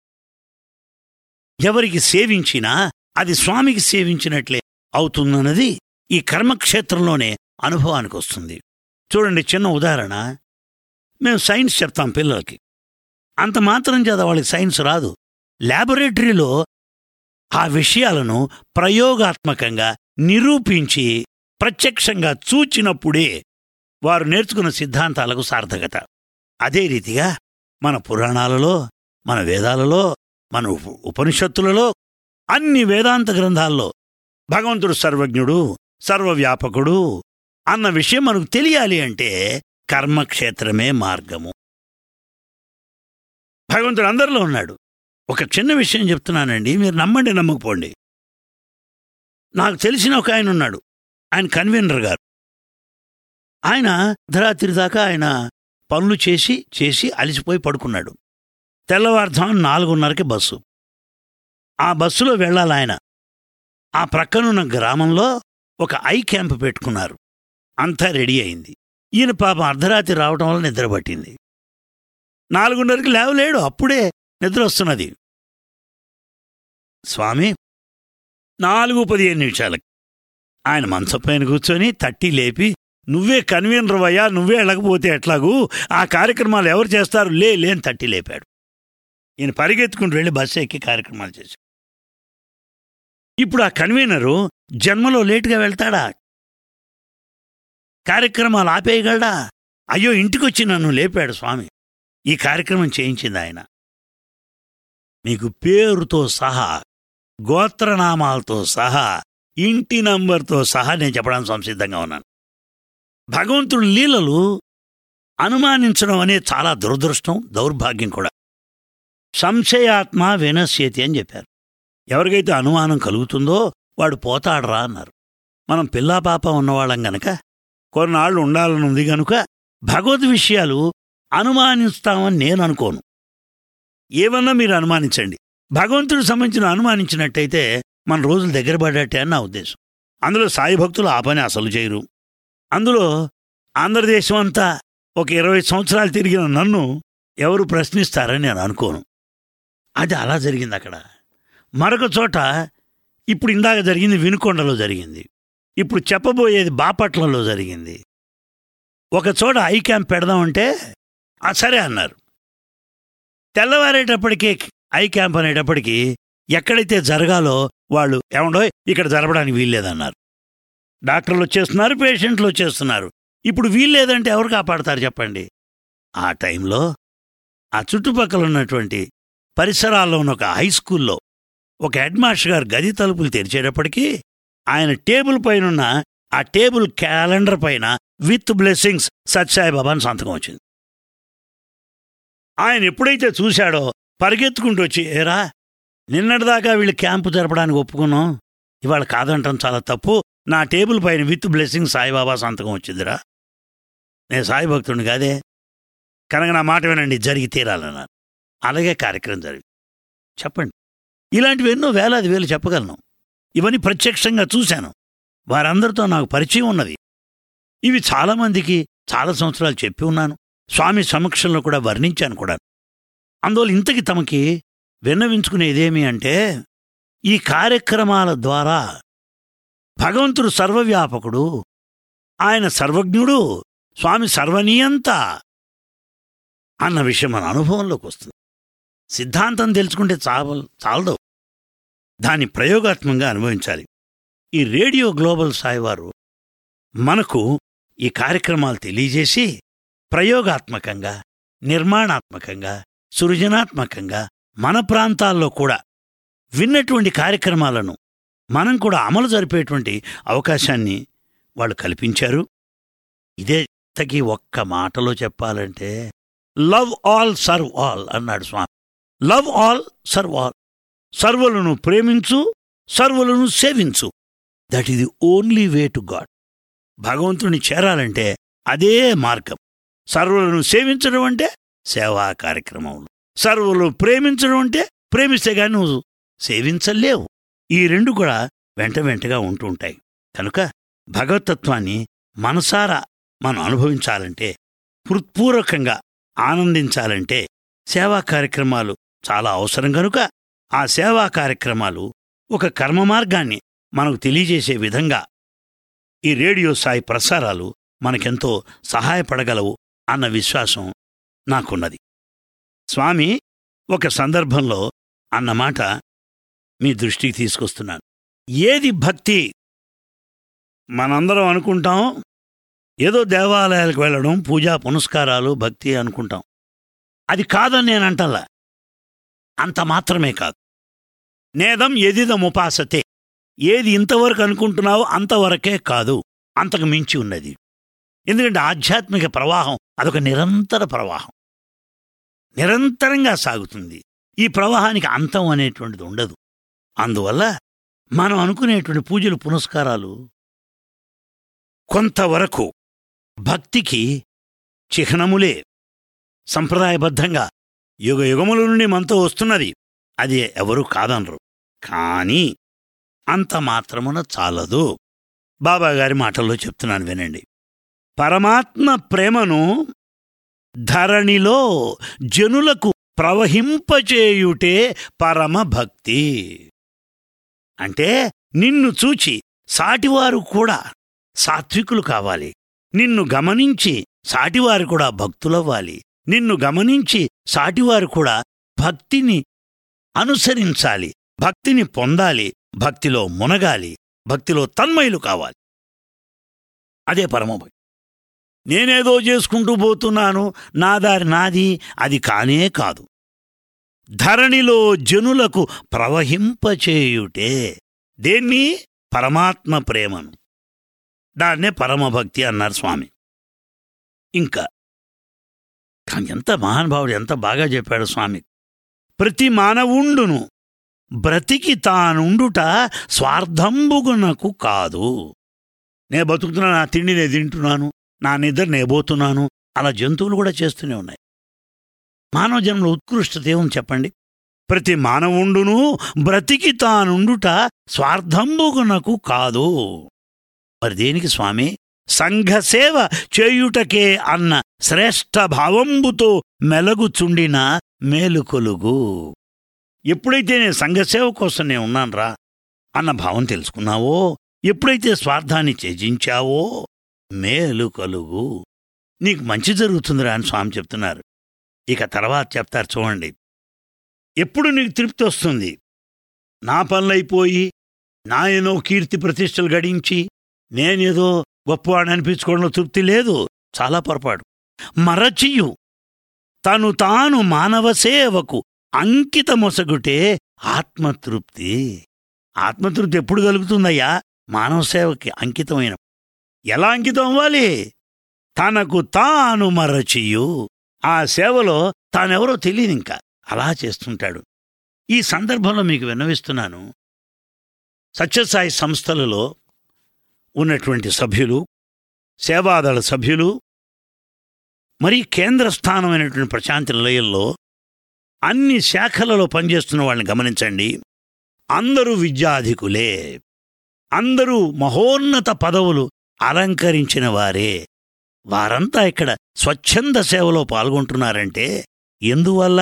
ఎవరికి సేవించినా అది స్వామికి సేవించినట్లే అవుతుందన్నది ఈ కర్మక్షేత్రంలోనే అనుభవానికి వస్తుంది. చూడండి, చిన్న ఉదాహరణ. మేము సైన్స్ చెప్తాం పిల్లలకి. అంత మాత్రం చేత వాళ్ళకి సైన్స్ రాదు. ల్యాబొరేటరీలో ఆ విషయాలను ప్రయోగాత్మకంగా నిరూపించి ప్రత్యక్షంగా చూచినప్పుడే వారు నేర్చుకున్న సిద్ధాంతాలకు సార్థకత. అదే రీతిగా మన పురాణాలలో, మన వేదాలలో, మన ఉపనిషత్తులలో, అన్ని వేదాంత గ్రంథాల్లో భగవంతుడు సర్వజ్ఞుడు, సర్వవ్యాపకుడు అన్న విషయం మనకు తెలియాలి అంటే కర్మక్షేత్రమే మార్గము. భగవంతుడు అందరిలో ఉన్నాడు. ఒక చిన్న విషయం చెప్తున్నానండి, మీరు నమ్మండి నమ్మకపోండి. నాకు తెలిసిన ఒక ఆయన ఉన్నాడు, ఆయన కన్వీనర్ గారు. ఆయన అర్ధరాత్రి దాకా ఆయన పనులు చేసి చేసి అలిసిపోయి పడుకున్నాడు. తెల్లవారుజామున నాలుగున్నరకి బస్సు. ఆ బస్సులో వెళ్ళాలి ఆయన. ఆ ప్రక్కనున్న గ్రామంలో ఒక ఐ క్యాంప్ పెట్టుకున్నారు. అంతా రెడీ అయింది. ఈయన పాపం అర్ధరాత్రి రావటం వల్ల నిద్ర పట్టింది. నాలుగున్నరకి లేవలేడు, అప్పుడే నిద్ర వస్తున్నది. స్వామి నాలుగు పదిహేను నిమిషాలకి ఆయన మంచపైన కూర్చొని తట్టి లేపి, నువ్వే కన్వీనర్ అయ్యా, నువ్వే వెళ్ళకపోతే ఎట్లాగూ, ఆ కార్యక్రమాలు ఎవరు చేస్తారు, లే లేని తట్టి లేపాడు. ఈయన పరిగెత్తుకుంటూ వెళ్ళి బస్సు ఎక్కి కార్యక్రమాలు చేశాడు. ఇప్పుడు ఆ కన్వీనరు జన్మలో లేటుగా వెళ్తాడా? కార్యక్రమాలు ఆపేయగలడా? అయ్యో, ఇంటికొచ్చి నన్ను లేపాడు స్వామి. ఈ కార్యక్రమం చేయించింది ఆయన. మీకు పేరుతో సహా, గోత్రనామాలతో సహా, ఇంటి నంబర్తో సహా నేను చెప్పడానికి సంసిద్ధంగా ఉన్నాను. భగవంతుడి లీలలు అనుమానించడం అనేది చాలా దురదృష్టం, దౌర్భాగ్యం కూడా. సంశయాత్మ వినశ్యతి అని చెప్పారు. ఎవరికైతే అనుమానం కలుగుతుందో వాడు పోతాడరా అన్నారు. మనం పిల్లా పాప ఉన్నవాళ్ళం గనక, కొన్నాళ్ళు ఉండాలని ఉంది గనుక భగవద్ విషయాలు అనుమానిస్తామని నేను అనుకోను. ఏమన్నా మీరు అనుమానించండి, భగవంతుడికి సంబంధించిన అనుమానించినట్టయితే మన రోజులు దగ్గర పడ్డట్టే అని నా ఉద్దేశం. అందులో సాయి భక్తులు ఆ పని అసలు చేయరు. అందులో ఆంధ్రదేశం అంతా ఒక ఇరవై సంవత్సరాలు తిరిగిన నన్ను ఎవరు ప్రశ్నిస్తారని నేను అనుకోను. అది అలా జరిగింది అక్కడ. మరొక చోట ఇప్పుడు ఇందాక జరిగింది వినుకొండలో జరిగింది, ఇప్పుడు చెప్పబోయేది బాపట్లలో జరిగింది. ఒక చోట ఐ క్యాంప్ పెడదామంటే సరే అన్నారు. తెల్లవారేటప్పటికీ ఐ క్యాంప్ అనేటప్పటికీ ఎక్కడైతే జరగాలో వాళ్ళు ఏమండో ఇక్కడ జరపడానికి వీల్లేదన్నారు. డాక్టర్లు వచ్చేస్తున్నారు, పేషెంట్లు వచ్చేస్తున్నారు. ఇప్పుడు వీల్లేదంటే ఎవరు కాపాడతారు చెప్పండి? ఆ టైంలో ఆ చుట్టుపక్కల ఉన్నటువంటి పరిసరాల్లో ఉన్న ఒక హై స్కూల్లో ఒక హెడ్ మాస్టర్ గారు గది తలుపులు తెరిచేటప్పటికీ ఆయన టేబుల్ పైన ఆ టేబుల్ క్యాలెండర్ పైన విత్ బ్లెస్సింగ్స్ సత్యసాయిబాబా అని సంతకం వచ్చింది. ఆయన ఎప్పుడైతే చూశాడో పరిగెత్తుకుంటూ వచ్చి, ఏరా నిన్నటిదాకా వీళ్ళు క్యాంపు జరపడానికి ఒప్పుకున్నాం, ఇవాళ కాదంటాం చాలా తప్పు, నా టేబుల్ పైన విత్ బ్లెస్సింగ్ సాయిబాబా సంతకం వచ్చిందిరా, నేను సాయి భక్తుడిని కాదే, కనుక నా మాట వినండి, జరిగి తీరాలన్నారు. అలాగే కార్యక్రమం జరిగింది. చెప్పండి, ఇలాంటివి ఎన్నో వేలాది వేలు చెప్పగలను. ఇవన్నీ ప్రత్యక్షంగా చూశాను, వారందరితో నాకు పరిచయం ఉన్నది. ఇవి చాలామందికి చాలా సంవత్సరాలు చెప్పి ఉన్నాను, స్వామి సమక్షంలో కూడా వర్ణించాను కూడా. అందువల్ల ఇంతకి తమకి విన్నవించుకునేదేమి అంటే, ఈ కార్యక్రమాల ద్వారా భగవంతుడు సర్వవ్యాపకుడు, ఆయన సర్వజ్ఞుడు, స్వామి సర్వనీయంత అన్న విషయం మన అనుభవంలోకి వస్తుంది. సిద్ధాంతం తెలుసుకుంటే చాల చాలదు, దాన్ని ప్రయోగాత్మకంగా అనుభవించాలి. ఈ రేడియో గ్లోబల్ సాయి వారు మనకు ఈ కార్యక్రమాలు తెలియజేసి ప్రయోగాత్మకంగా, నిర్మాణాత్మకంగా, సృజనాత్మకంగా మన ప్రాంతాల్లో కూడా విన్నటువంటి కార్యక్రమాలను మనం కూడా అమలు జరిపేటువంటి అవకాశాన్ని వాళ్ళు కల్పించారు. ఇదే తగి ఒక్క మాటలో చెప్పాలంటే లవ్ ఆల్ సర్వ్ ఆల్ అన్నాడు స్వామి. లవ్ ఆల్ సర్వ్ ఆల్, సర్వులను ప్రేమించు, సర్వులను సేవించు. That is the only way to God. భగవంతుని చేరాలంటే అదే మార్గం. సర్వులను సేవించడం అంటే సేవా కార్యక్రమంలో, సర్వులు ప్రేమించడం అంటే ప్రేమిస్తే గాని నువ్వు సేవించలేవు. ఈ రెండు కూడా వెంట వెంటగా ఉంటూ ఉంటాయి. కనుక భగవతత్వాన్ని మనసారా మనం అనుభవించాలంటే, హృత్పూర్వకంగా ఆనందించాలంటే సేవా కార్యక్రమాలు చాలా అవసరం. కనుక ఆ సేవా కార్యక్రమాలు ఒక కర్మ మార్గాన్ని మనకు తెలియజేసే విధంగా ఈ రేడియో సాయి ప్రసారాలు మనకెంతో సహాయపడగలవు అన్న విశ్వాసం నాకున్నది. స్వామి ఒక సందర్భంలో అన్నమాట మీ దృష్టికి తీసుకొస్తున్నాను. ఏది భక్తి? మనందరం అనుకుంటాం ఏదో దేవాలయాలకు వెళ్ళడం, పూజా పునస్కారాలు భక్తి అనుకుంటాం. అది కాదని నేనంటల్లా, అంత మాత్రమే కాదు. నేదం ఎదిదం ఉపాసతే, ఏది ఇంతవరకు అనుకుంటున్నావో అంతవరకే కాదు, అంతకు మించి ఉన్నది. ఎందుకంటే ఆధ్యాత్మిక ప్రవాహం అదొక నిరంతర ప్రవాహం, నిరంతరంగా సాగుతుంది. ఈ ప్రవాహానికి అంతం అనేటువంటిది ఉండదు. అందువల్ల మనం అనుకునేటువంటి పూజలు పునస్కారాలు కొంతవరకు భక్తికి చిహ్నములే, సంప్రదాయబద్ధంగా యుగ యుగముల నుండి మనతో వస్తున్నది, అది ఎవరూ కాదనరు. కానీ అంత మాత్రమున చాలదు. బాబాగారి మాటల్లో చెప్తున్నాను వినండి. పరమాత్మ ప్రేమను ధరణిలో జనులకు ప్రవహింపచేయుటే పరమభక్తి. అంటే నిన్ను చూచి సాటివారు కూడా సాత్వికులు కావాలి, నిన్ను గమనించి సాటివారు కూడా భక్తులవ్వాలి, నిన్ను గమనించి సాటివారు కూడా భక్తిని అనుసరించాలి, భక్తిని పొందాలి, భక్తిలో మునగాలి, భక్తిలో తన్మయులు కావాలి. అదే పరమభక్తి. నేనేదో చేసుకుంటూ పోతున్నాను, నా దారి నాది, అది కానే కాదు. ధరణిలో జనులకు ప్రవహింపచేయుటే దేన్ని? పరమాత్మ ప్రేమను. దాన్నే పరమభక్తి అన్నారు స్వామి. ఇంకా కానీ ఎంత మహానుభావుడు, ఎంత బాగా చెప్పాడు స్వామి. ప్రతి మానవుండును బ్రతికి తానుండుట స్వార్థంబుగునకు కాదు. నే బతుకుతున్నా, నా తిండి నే తింటున్నాను, నా నిద్ర నే పోతున్నాను అలా జంతువులు కూడా చేస్తూనే ఉన్నాయి. మానవ జన్మలో ఉత్కృష్టత ఏముంది చెప్పండి? ప్రతి మానవుండును బ్రతికి తానుండుట స్వార్థంబుగునకు కాదు. మరి దేనికి స్వామి? సంఘసేవ చేయుటకే అన్న శ్రేష్ఠ భావంబుతో మెలగుచుండిన మేలుకొలుగు. ఎప్పుడైతే నేను సంఘసేవ కోసం నేను ఉన్నాన్రా అన్న భావం తెలుసుకున్నావో, ఎప్పుడైతే స్వార్థాన్ని త్యజించావో మేలు కలుగు, నీకు మంచి జరుగుతుందిరా అని స్వామి చెప్తున్నారు. ఇక తర్వాత చెప్తారు చూడండి. ఎప్పుడు నీకు తృప్తి వస్తుంది? నా పనులైపోయి నా ఏదో కీర్తి ప్రతిష్టలు గడించి నేనేదో గొప్పవాడిని అనిపించుకోవడంలో తృప్తి లేదు. చాలా పొరపాటు. మరచియు తను తాను మానవ సేవకు అంకితమొసగుటే ఆత్మతృప్తి. ఆత్మతృప్తి ఎప్పుడు కలుగుతుందయ్యా? మానవ సేవకి అంకితమైన. ఎలా అంకితం అవ్వాలి? తనకు తాను మరచియు, ఆ సేవలో తానెవరో తెలియదు, ఇంకా అలా చేస్తుంటాడు. ఈ సందర్భంలో మీకు విన్నవిస్తున్నాను, సత్యసాయి సంస్థలలో ఉన్నటువంటి సభ్యులు, సేవాదళ సభ్యులు, మరి కేంద్ర స్థానమైనటువంటి ప్రశాంతి నిలయంలో అన్ని శాఖలలో పనిచేస్తున్న వాళ్ళని గమనించండి. అందరూ విద్యాధికులే, అందరూ మహోన్నత పదవులు అలంకరించిన వారే. వారంతా ఇక్కడ స్వచ్ఛంద సేవలో పాల్గొంటున్నారంటే ఎందువల్ల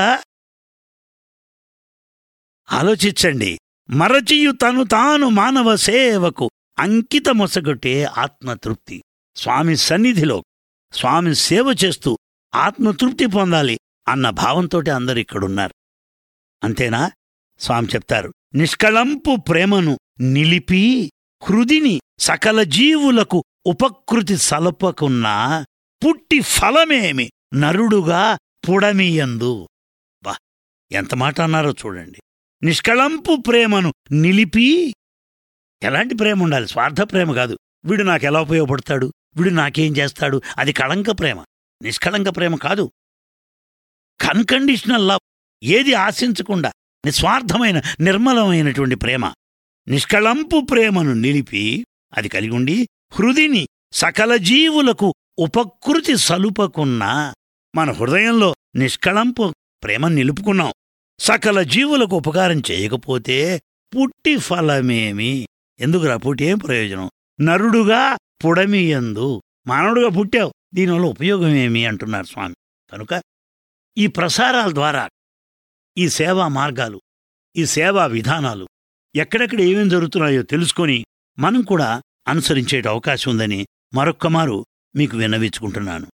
ఆలోచించండి. మరచియు తను తాను మానవ సేవకు అంకితమొసగొట్టే ఆత్మతృప్తి. స్వామి సన్నిధిలో స్వామి సేవ చేస్తూ ఆత్మతృప్తి పొందాలి అన్న భావంతో అందరూ ఇక్కడున్నారు. అంతేనా? స్వామి చెప్తారు, నిష్కళంపు ప్రేమను నిలిపి హృదిని సకల జీవులకు ఉపకృతి సలపకున్నా పుట్టి ఫలమేమి నరుడుగా పుడమియందు. బా, ఎంత మాట అన్నారో చూడండి. నిష్కళంపు ప్రేమను నిలిపి. ఎలాంటి ప్రేమ ఉండాలి? స్వార్థ ప్రేమ కాదు. వీడు నాకెలా ఉపయోగపడతాడు, వీడు నాకేం చేస్తాడు, అది కళంక ప్రేమ. నిష్కళంక ప్రేమ కాదు. అన్కండిషనల్ లవ్, ఏది ఆశించకుండా నిస్వార్థమైన నిర్మలమైనటువంటి ప్రేమ. నిష్కళంపు ప్రేమను నిలిపి అది కలిగి ఉండి హృదిని సకల జీవులకు ఉపకృతి సలుపకున్నా. మన హృదయంలో నిష్కళంపు ప్రేమ నిలుపుకున్నాం, సకల జీవులకు ఉపకారం చేయకపోతే పుట్టి ఫలమేమి? ఎందుకురా పుట్టి? ఏం ప్రయోజనం? నరుడుగా పుడమియందు, మానవుడుగా పుట్టావు, దీనివల్ల ఉపయోగమేమి అంటున్నారు స్వామి. కనుక ఈ ప్రసారాల ద్వారా ఈ సేవా మార్గాలు, ఈ సేవా విధానాలు ఎక్కడెక్కడ ఏమేం జరుగుతున్నాయో తెలుసుకొని మనం కూడా అనుసరించే అవకాశం ఉందని మరొక్కమారు మీకు విన్నవించుకుంటున్నాను.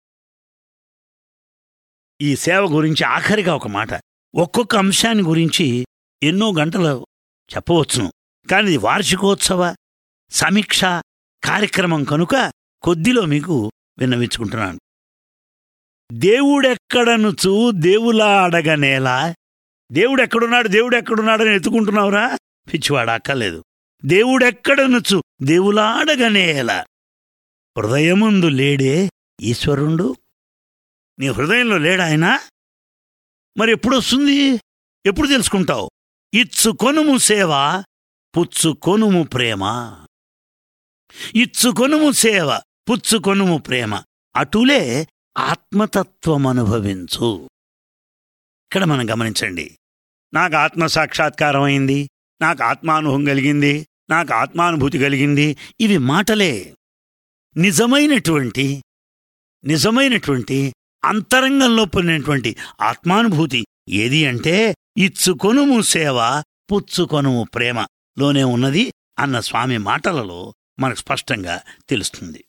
ఈ సేవ గురించి ఆఖరిగా ఒక మాట. ఒక్కొక్క అంశాన్ని గురించి ఎన్నో గంటలు చెప్పవచ్చును, కానీ ఇది వార్షికోత్సవ సమీక్ష కార్యక్రమం కనుక కొద్దిలో మీకు విన్నవించుకుంటున్నాను. దేవుడెక్కడనుచు దేవులా అడగనేలా. దేవుడెక్కడున్నాడు దేవుడెక్కడున్నాడని ఎత్తుకుంటున్నావురా పిచ్చివాడు, అక్కర్లేదు. దేవుడెక్కడనుచు దేవులాడగనేలా. హృదయముందు లేడే ఈశ్వరుండు? నీ హృదయంలో లేడాయనా? మరి ఎప్పుడొస్తుంది? ఎప్పుడు తెలుసుకుంటావు? ఇచ్చుకొనుము సేవ, పుచ్చుకొనుము ప్రేమ. ఇచ్చుకొనుము సేవ, పుచ్చుకొనుము ప్రేమ. అటులే ఆత్మతత్వమనుభవించు. ఇక్కడ మనం గమనించండి. నాకు ఆత్మసాక్షాత్కారం అయింది, నాకు ఆత్మానుభవం కలిగింది, నాకు ఆత్మానుభూతి కలిగింది, ఇవి మాటలే. నిజమైనటువంటి నిజమైనటువంటి అంతరంగంలో పొందినటువంటి ఆత్మానుభూతి ఏది అంటే ఇచ్చుకొనుము సేవ, పుచ్చుకొనుము ప్రేమలోనే ఉన్నది అన్న స్వామి మాటలలో మనకు స్పష్టంగా తెలుస్తుంది.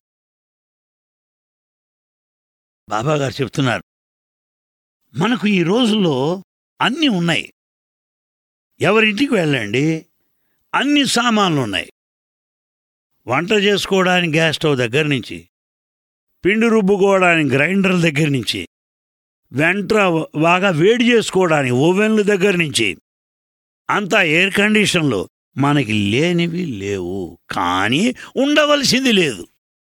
బాబాగారు చెప్తున్నారు, మనకు ఈ రోజుల్లో అన్నీ ఉన్నాయి. ఎవరింటికి వెళ్ళండి, అన్ని సామాన్లు ఉన్నాయి. వంట చేసుకోవడానికి గ్యాస్ స్టవ్ దగ్గర నుంచి, పిండి రుబ్బుకోవడానికి గ్రైండర్ల దగ్గర నుంచి, వెంట బాగా వేడి చేసుకోవడానికి ఓవెన్ల దగ్గర నుంచి, అంతా ఎయిర్ కండిషన్లో. మనకి లేనివి లేవు, కానీ ఉండవలసింది లేదు.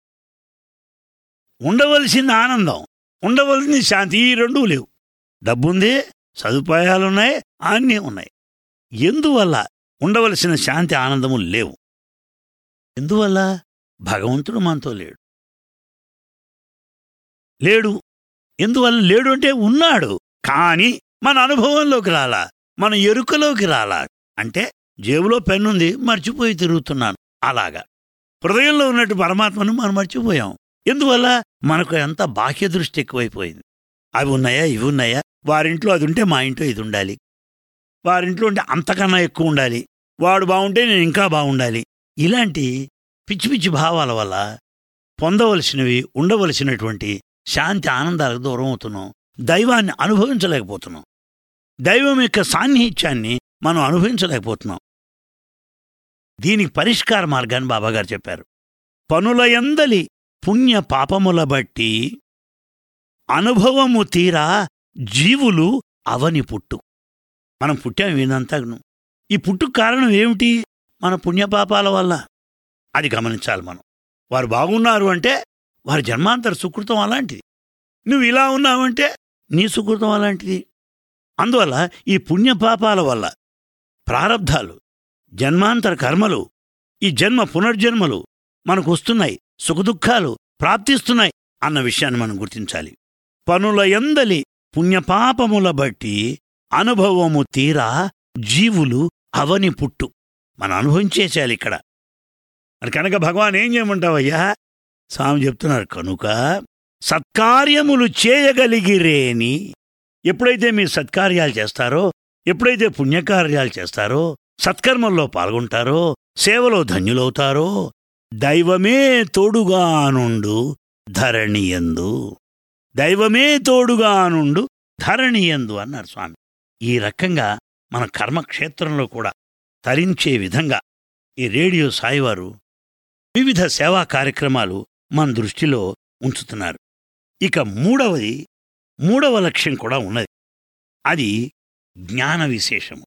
ఉండవలసింది ఆనందం, ఉండవలసింది శాంతి, ఈ రెండూ లేవు. డబ్బుంది, సదుపాయాలున్నాయి, అన్నీ ఉన్నాయి. ఎందువల్ల ఉండవలసిన శాంతి ఆనందము లేవు? ఎందువల్ల? భగవంతుడు మనతో లేడు. లేడు. ఎందువల్ల లేడు అంటే ఉన్నాడు, కానీ మన అనుభవంలోకి రాలా, మన ఎరుకలోకి రాలా. అంటే జేబులో పెన్నుంది, మర్చిపోయి తిరుగుతున్నాను. అలాగా హృదయంలో ఉన్నట్టు పరమాత్మను మనం మర్చిపోయాం. ఎందువల్ల? మనకు ఎంత బాహ్య దృష్టి ఎక్కువైపోయింది. అవి ఉన్నాయా, ఇవి ఉన్నాయా, వారింట్లో అది ఉంటే మా ఇంట్లో ఇది ఉండాలి, వారింట్లో ఉంటే అంతకన్నా ఎక్కువ ఉండాలి, వాడు బాగుంటే నేను ఇంకా బాగుండాలి. ఇలాంటి పిచ్చి పిచ్చి భావాల వల్ల పొందవలసినవి, ఉండవలసినటువంటి శాంతి ఆనందాలకు దూరం అవుతున్నాం. దైవాన్ని అనుభవించలేకపోతున్నాం. దైవం యొక్క సాన్నిహిత్యాన్ని మనం అనుభవించలేకపోతున్నాం. దీనికి పరిష్కార మార్గాన్ని బాబాగారు చెప్పారు. పనులయందలి పుణ్య పాపముల బట్టి అనుభవము తీరా జీవులు అవని పుట్టు. మనం పుట్టాం వీనంతను. ఈ పుట్టుకు కారణం ఏమిటి? మన పుణ్యపాపాల వల్ల. అది గమనించాలి మనం. వారు బాగున్నారు అంటే వారి జన్మాంతర సుకృతం అలాంటిది. నువ్వు ఇలా ఉన్నావంటే నీ సుకృతం అలాంటిది. అందువల్ల ఈ పుణ్యపాపాల వల్ల ప్రారబ్ధాలు, జన్మాంతర కర్మలు, ఈ జన్మ పునర్జన్మలు మనకు వస్తున్నాయి, సుఖదుఖాలు ప్రాప్తిస్తున్నాయి అన్న విషయాన్ని మనం గుర్తించాలి. పనుల యందలి పుణ్యపాపముల బట్టి అనుభవము తీరా జీవులు అవని పుట్టు. మనం అనుభవించేసేయాలి ఇక్కడ. మరి కనుక భగవాన్ ఏం చేయమంటావయ్యా? స్వామి చెప్తున్నారు, కనుక సత్కార్యములు చేయగలిగిరేని. ఎప్పుడైతే మీరు సత్కార్యాలు చేస్తారో, ఎప్పుడైతే పుణ్యకార్యాలు చేస్తారో, సత్కర్మల్లో పాల్గొంటారో, సేవలో ధన్యులవుతారో, దైవమే తోడుగానుండు ధరణియందు. దైవమే తోడుగానుండు ధరణియందు అన్నారు స్వామి. ఈ రకంగా మన కర్మక్షేత్రంలో కూడా తరించే విధంగా ఈ రేడియో సాయివారు వివిధ సేవా కార్యక్రమాలు మన దృష్టిలో ఉంచుతున్నారు. ఇక మూడవది, మూడవ లక్ష్యం కూడా ఉన్నది. అది జ్ఞాన విశేషము.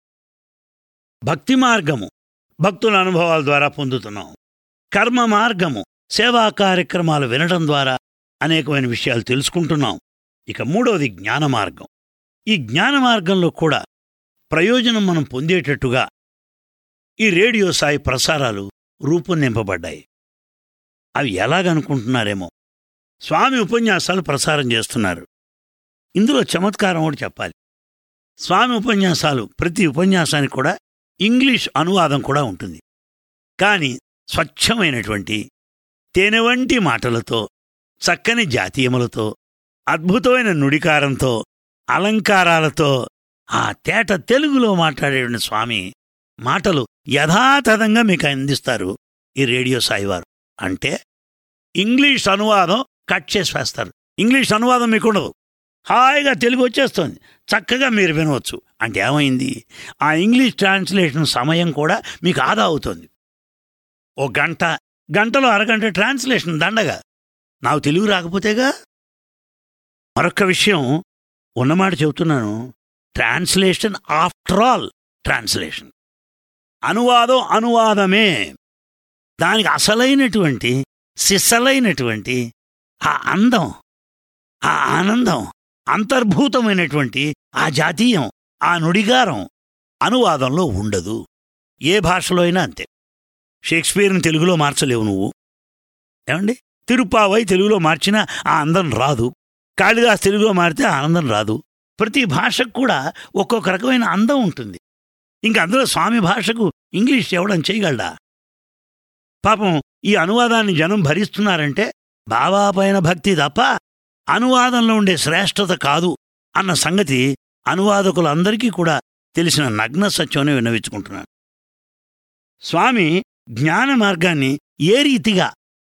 భక్తి మార్గము భక్తుల అనుభవాల ద్వారా పొందుతున్నాం. కర్మ మార్గము సేవా కార్యక్రమాలు వినడం ద్వారా అనేకమైన విషయాలు తెలుసుకుంటున్నాం. ఇక మూడవది జ్ఞాన మార్గం. ఈ జ్ఞాన మార్గంలో కూడా ప్రయోజనం మనం పొందేటట్టుగా ఈ రేడియో సాయి ప్రసారాలు రూపొందింపబడ్డాయి. అవి ఎలాగనుకుంటున్నారేమో, స్వామి ఉపన్యాసాలు ప్రసారం చేస్తున్నారు. ఇందులో చమత్కారం ఒకటి చెప్పాలి. స్వామి ఉపన్యాసాలు ప్రతి ఉపన్యాసానికి కూడా ఇంగ్లీష్ అనువాదం కూడా ఉంటుంది. కానీ స్వచ్ఛమైనటువంటి తేనె వంటి మాటలతో, చక్కని జాతీయములతో, అద్భుతమైన నుడికారంతో, అలంకారాలతో ఆ తేట తెలుగులో మాట్లాడేటువంటి స్వామి మాటలు యథాతథంగా మీకు అందిస్తారు ఈ రేడియో సాయివారు. అంటే ఇంగ్లీష్ అనువాదం కట్ చేసి వేస్తారు. ఇంగ్లీష్ అనువాదం మీకుండదు, హాయిగా తెలుగు వచ్చేస్తుంది, చక్కగా మీరు వినవచ్చు. అంటే ఏమైంది? ఆ ఇంగ్లీష్ ట్రాన్స్లేషన్ సమయం కూడా మీకు ఆదా అవుతుంది. ఓ గంట, గంటలో అరగంట ట్రాన్స్లేషన్ దండగా. నాకు తెలుగు రాకపోతేగా. మరొక విషయం ఉన్నమాట చెబుతున్నాను, ట్రాన్స్లేషన్ ఆఫ్టర్ ఆల్ ట్రాన్స్లేషన్. అనువాదం అనువాదమే. దానికి అసలైనటువంటి సిసలైనటువంటి ఆ అందం, ఆ ఆనందం, అంతర్భూతమైనటువంటి ఆ జాతీయం, ఆ నుడిగారం అనువాదంలో ఉండదు. ఏ భాషలో అయినా అంతే. షేక్స్పియర్ని తెలుగులో మార్చలేవు నువ్వు, ఏమండి? తిరుపావై తెలుగులో మార్చినా ఆ అందం రాదు. కాళిదాస్ తెలుగులో మారితే ఆ ఆనందం రాదు. ప్రతి భాషకు కూడా ఒక్కొక్క రకమైన అందం ఉంటుంది. ఇంక అందులో స్వామి భాషకు ఇంగ్లీష్ ఎవడం చేయగలడా? పాపం ఈ అనువాదాన్ని జనం భరిస్తున్నారంటే బాబాపైన భక్తి తప్ప అనువాదంలో ఉండే శ్రేష్టత కాదు అన్న సంగతి అనువాదకులందరికీ కూడా తెలిసిన నగ్న సత్యాన్ని విన్నవించుకుంటున్నాను. స్వామి జ్ఞాన మార్గాన్ని ఏ రీతిగా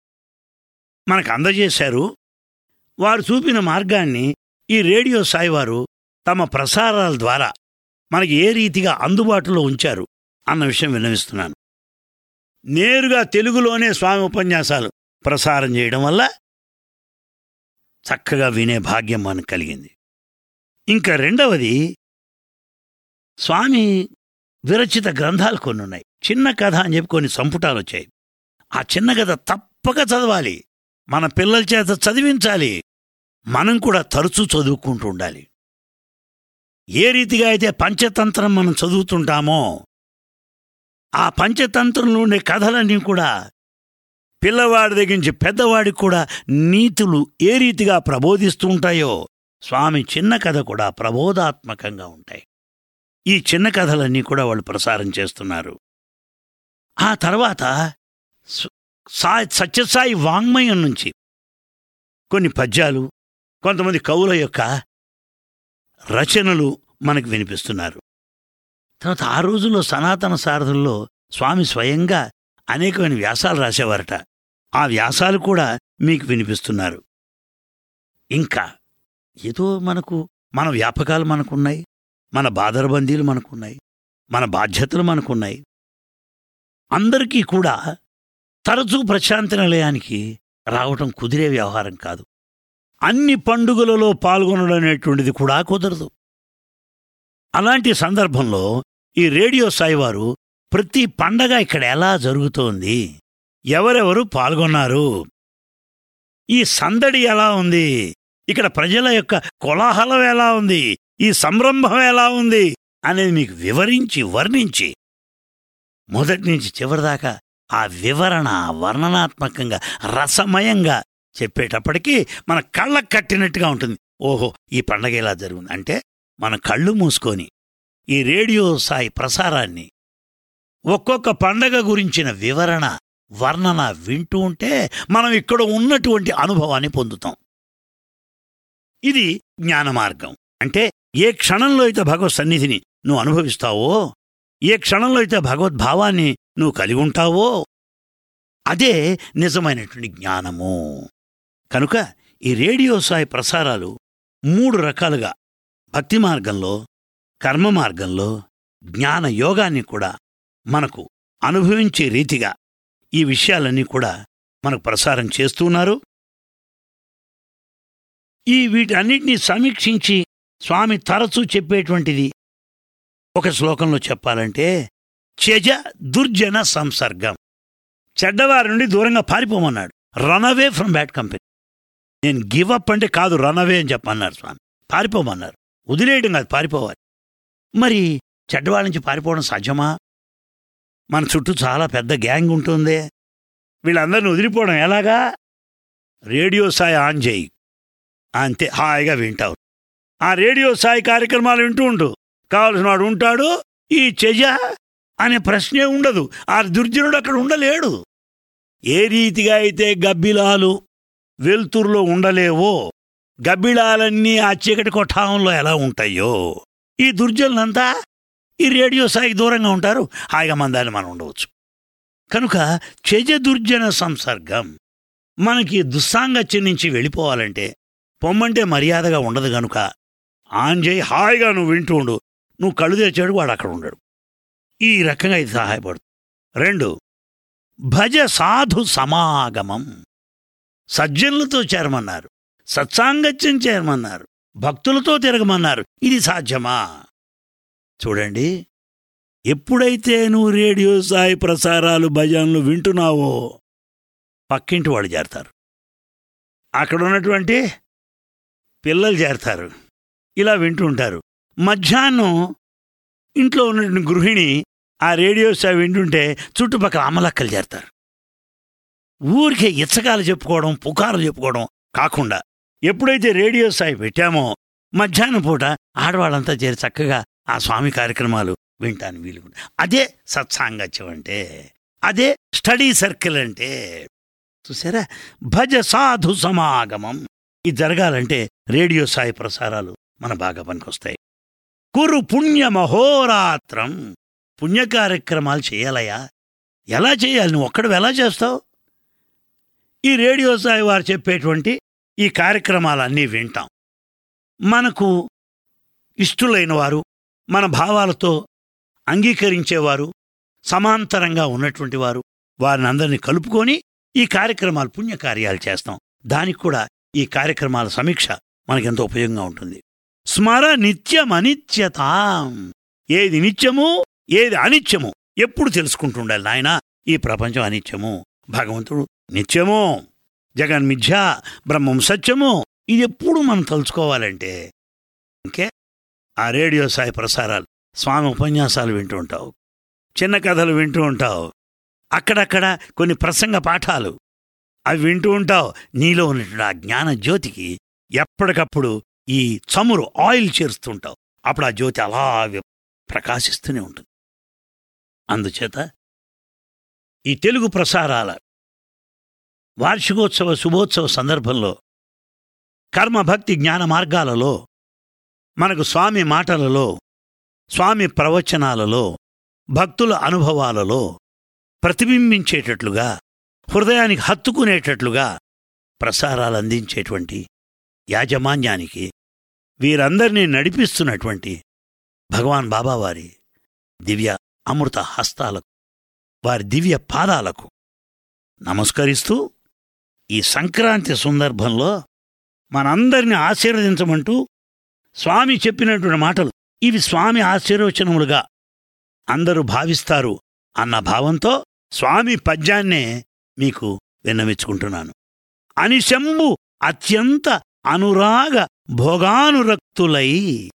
మనకు అందజేశారు, వారు చూపిన మార్గాన్ని ఈ రేడియో సాయివారు తమ ప్రసారాల ద్వారా మనకి ఏ రీతిగా అందుబాటులో ఉంచారు అన్న విషయం విన్నవిస్తున్నాను. నేరుగా తెలుగులోనే స్వామి ఉపన్యాసాలు ప్రసారం చేయడం వల్ల చక్కగా వినే భాగ్యం మనకు కలిగింది. ఇంకా రెండవది, స్వామి విరచిత గ్రంథాలు కొన్ని ఉన్నాయి. చిన్న కథ అని చెప్పి కొన్ని సంపుటాలు వచ్చాయి. ఆ చిన్న కథ తప్పక చదవాలి, మన పిల్లల చేత చదివించాలి, మనం కూడా తరచూ చదువుకుంటూ ఉండాలి. ఏ రీతిగా అయితే పంచతంత్రం మనం చదువుతుంటామో ఆ పంచతంత్రంలో ఉండే కథలన్నీ కూడా పిల్లవాడి దగ్గర నుంచి పెద్దవాడికి కూడా నీతులు ఏ రీతిగా ప్రబోధిస్తూ ఉంటాయో స్వామి చిన్న కథ కూడా ప్రబోధాత్మకంగా ఉంటాయి. ఈ చిన్న కథలన్నీ కూడా వాళ్ళు ప్రసారం చేస్తున్నారు. ఆ తర్వాత సా సత్యసాయి వాంగ్మయం నుంచి కొన్ని పద్యాలు, కొంతమంది కవుల యొక్క రచనలు మనకు వినిపిస్తున్నారు. తర్వాత ఆ రోజుల్లో సనాతన సారథుల్లో స్వామి స్వయంగా అనేకమైన వ్యాసాలు రాసేవారట. ఆ వ్యాసాలు కూడా మీకు వినిపిస్తున్నారు. ఇంకా ఏదో మనకు మన వ్యాపకాలు మనకున్నాయి, మన బాదరబందీలు మనకున్నాయి, మన బాధ్యతలు మనకున్నాయి. అందరికీ కూడా తరచూ ప్రశాంతి నిలయానికి రావటం కుదిరే వ్యవహారం కాదు. అన్ని పండుగలలో పాల్గొనడం అనేటువంటిది కూడా కుదరదు. అలాంటి సందర్భంలో ఈ రేడియో సాయి వారు ప్రతి పండగ ఇక్కడ ఎలా జరుగుతోంది, ఎవరెవరు పాల్గొన్నారు, ఈ సందడి ఎలా ఉంది, ఇక్కడ ప్రజల యొక్క కోలాహలం ఎలా ఉంది, ఈ సంరంభం ఎలా ఉంది అనేది మీకు వివరించి వర్ణించి మొదటి నుంచి చివరిదాకా ఆ వివరణ వర్ణనాత్మకంగా రసమయంగా చెప్పేటప్పటికీ మన కళ్ళకు కట్టినట్టుగా ఉంటుంది. ఓహో, ఈ పండగ ఎలా జరుగుతుంది అంటే మన కళ్ళు మూసుకొని ఈ రేడియో సాయి ప్రసారాన్ని ఒక్కొక్క పండగ గురించిన వివరణ వర్ణన వింటూ ఉంటే మనం ఇక్కడ ఉన్నటువంటి అనుభవాన్ని పొందుతాం. ఇది జ్ఞాన మార్గం. అంటే ఏ క్షణంలో అయితే భగవత్ సన్నిధిని నువ్వు అనుభవిస్తావో, ఏ క్షణంలో అయితే భగవద్భావాన్ని నువ్వు కలిగి ఉంటావో అదే నిజమైనటువంటి జ్ఞానము. కనుక ఈ రేడియో సాయి ప్రసారాలు మూడు రకాలుగా భక్తి మార్గంలో, కర్మ మార్గంలో, జ్ఞాన యోగాన్ని కూడా మనకు అనుభవించే రీతిగా ఈ విషయాలన్నీ కూడా మనకు ప్రసారం చేస్తున్నారు. ఈ వీటన్నిటినీ సమీక్షించి స్వామి తరచూ చెప్పేటువంటిది ఒక శ్లోకంలో చెప్పాలంటే త్యజ దుర్జన సంసర్గం. చెడ్డవారి నుండి దూరంగా పారిపోమన్నాడు. Run away from bad company. నేను గివప్ అంటే కాదు, రనవే అని చెప్పన్నారు స్వామి. పారిపోమన్నారు. వదిలేయడం కాదు, పారిపోవాలి. మరి చెడ్డవాళ్ళ నుంచి పారిపోవడం సాధ్యమా? మన చుట్టూ చాలా పెద్ద గ్యాంగ్ ఉంటుంది. వీళ్ళందరినీ వదిలిపోవడం ఎలాగా? రేడియో సాయి ఆన్ చేయి, అంతే, హాయిగా వింటావు. ఆ రేడియో సాయి కార్యక్రమాలు వింటూ ఉంటూ కావలసిన వాడు ఉంటాడు. ఈ చెజ అనే ప్రశ్నే ఉండదు. ఆ దుర్జనుడు అక్కడ ఉండలేడు. ఏ రీతిగా అయితే గబ్బిలాలు వెలుతురులో ఉండలేవో, గబ్బిలాలన్నీ ఆ చీకటి కొఠాంలో ఎలా ఉంటాయో, ఈ దుర్జనులంతా ఈ రేడియో సాయికి దూరంగా ఉంటారు. హాయిగా మందాన్ని మనం ఉండవచ్చు. కనుక చెజ దుర్జన సంసర్గం. మనకి దుస్సాంగత్యం నుంచి వెళ్ళిపోవాలంటే పొమ్మంటే మర్యాదగా ఉండదు. గనుక ఆన్ చేయి, హాయిగా నువ్వు వింటూ ఉండు. నువ్వు కళ్ళు తెచ్చాడు, వాడు అక్కడ ఉండడు. ఈ రకంగా ఇది సహాయపడుతుంది. రెండు, భజ సాధు సమాగమం. సజ్జనులతో చేరమన్నారు, సత్సాంగత్యం చేరమన్నారు, భక్తులతో తిరగమన్నారు. ఇది సాధ్యమా? చూడండి, ఎప్పుడైతే నువ్వు రేడియో సాయి ప్రసారాలు భజనలు వింటున్నావో పక్కింటి వాళ్ళు చేరతారు, అక్కడ ఉన్నటువంటి పిల్లలు చేరతారు, ఇలా వింటూ ఉంటారు. మధ్యాహ్నం ఇంట్లో ఉన్నటువంటి గృహిణి ఆ రేడియో సాయి వింటుంటే చుట్టుపక్కల అమ్మలక్కలు చేరతారు. ఊరికే ఇచ్చకాలు చెప్పుకోవడం, పుకారులు చెప్పుకోవడం కాకుండా ఎప్పుడైతే రేడియో సాయి పెట్టామో మధ్యాహ్నం పూట ఆడవాళ్ళంతా చేరి చక్కగా ఆ స్వామి కార్యక్రమాలు వింటాను వీలు. అదే సత్సాంగత్యం అంటే, అదే స్టడీ సర్కిల్ అంటే. చూసారా? భజ సాధు సమాగమం. ఇది జరగాలంటే రేడియో సాయి ప్రసారాలు మన బాగా పనికొస్తాయి. కురు పుణ్యమహోరాత్రం. పుణ్య కార్యక్రమాలు చేయాలయా? ఎలా చేయాలి? నువ్వు ఒక్కడు ఎలా చేస్తావు? ఈ రేడియో సాయి వారు చెప్పేటువంటి ఈ కార్యక్రమాలన్నీ వింటాం. మనకు ఇష్టలైన వారు, మన భావాలతో అంగీకరించేవారు, సమాంతరంగా ఉన్నటువంటి వారు, వారిని అందరినీ కలుపుకొని ఈ కార్యక్రమాలు, పుణ్యకార్యాలు చేస్తాం. దానికి కూడా ఈ కార్యక్రమాల సమీక్ష మనకెంతో ఉపయోగంగా ఉంటుంది. స్మర నిత్యం అనిత్యతాం. ఏది నిత్యము, ఏది అనిత్యము ఎప్పుడు తెలుసుకుంటుండాలి నాయన. ఈ ప్రపంచం అనిత్యము, భగవంతుడు నిత్యము, జగన్మిథ్య, బ్రహ్మం సత్యము. ఇది ఎప్పుడు మనం తలుచుకోవాలంటే ఇంకే ఆ రేడియో సాయి ప్రసారాలు, స్వామి ఉపన్యాసాలు వింటూ ఉంటావు, చిన్న కథలు వింటూ ఉంటావు, అక్కడక్కడ కొన్ని ప్రసంగ పాఠాలు అవి వింటూ ఉంటావు. నీలో ఉన్నటువంటి ఆ జ్ఞాన జ్యోతికి ఎప్పటికప్పుడు ఈ చమురు ఆయిల్ చేరుస్తుంటావు. అప్పుడు ఆ జ్యోతి అలా ప్రకాశిస్తూనే ఉంటుంది. అందుచేత ఈ తెలుగు ప్రసారాల వార్షికోత్సవ శుభోత్సవ సందర్భంలో కర్మభక్తి జ్ఞాన మార్గాలలో మనకు స్వామి మాటలలో, స్వామి ప్రవచనాలలో, భక్తుల అనుభవాలలో ప్రతిబింబించేటట్లుగా, హృదయానికి హత్తుకునేటట్లుగా ప్రసారాలు అందించేటువంటి యాజమాన్యానికి, వీరందరినీ నడిపిస్తున్నటువంటి భగవాన్ బాబావారి దివ్య అమృత హస్తాలకు, వారి దివ్య పాదాలకు నమస్కరిస్తూ ఈ సంక్రాంతి సందర్భంలో మనందరినీ ఆశీర్వదించమంటూ స్వామి చెప్పినటువంటి మాటలు ఇవి స్వామి ఆశీర్వచనములుగా అందరూ భావిస్తారు అన్న భావంతో స్వామి పద్యాన్నే మీకు విన్నవించుకుంటున్నాను. అనిశంబు అత్యంత అనురాగ భోగానురక్తులై,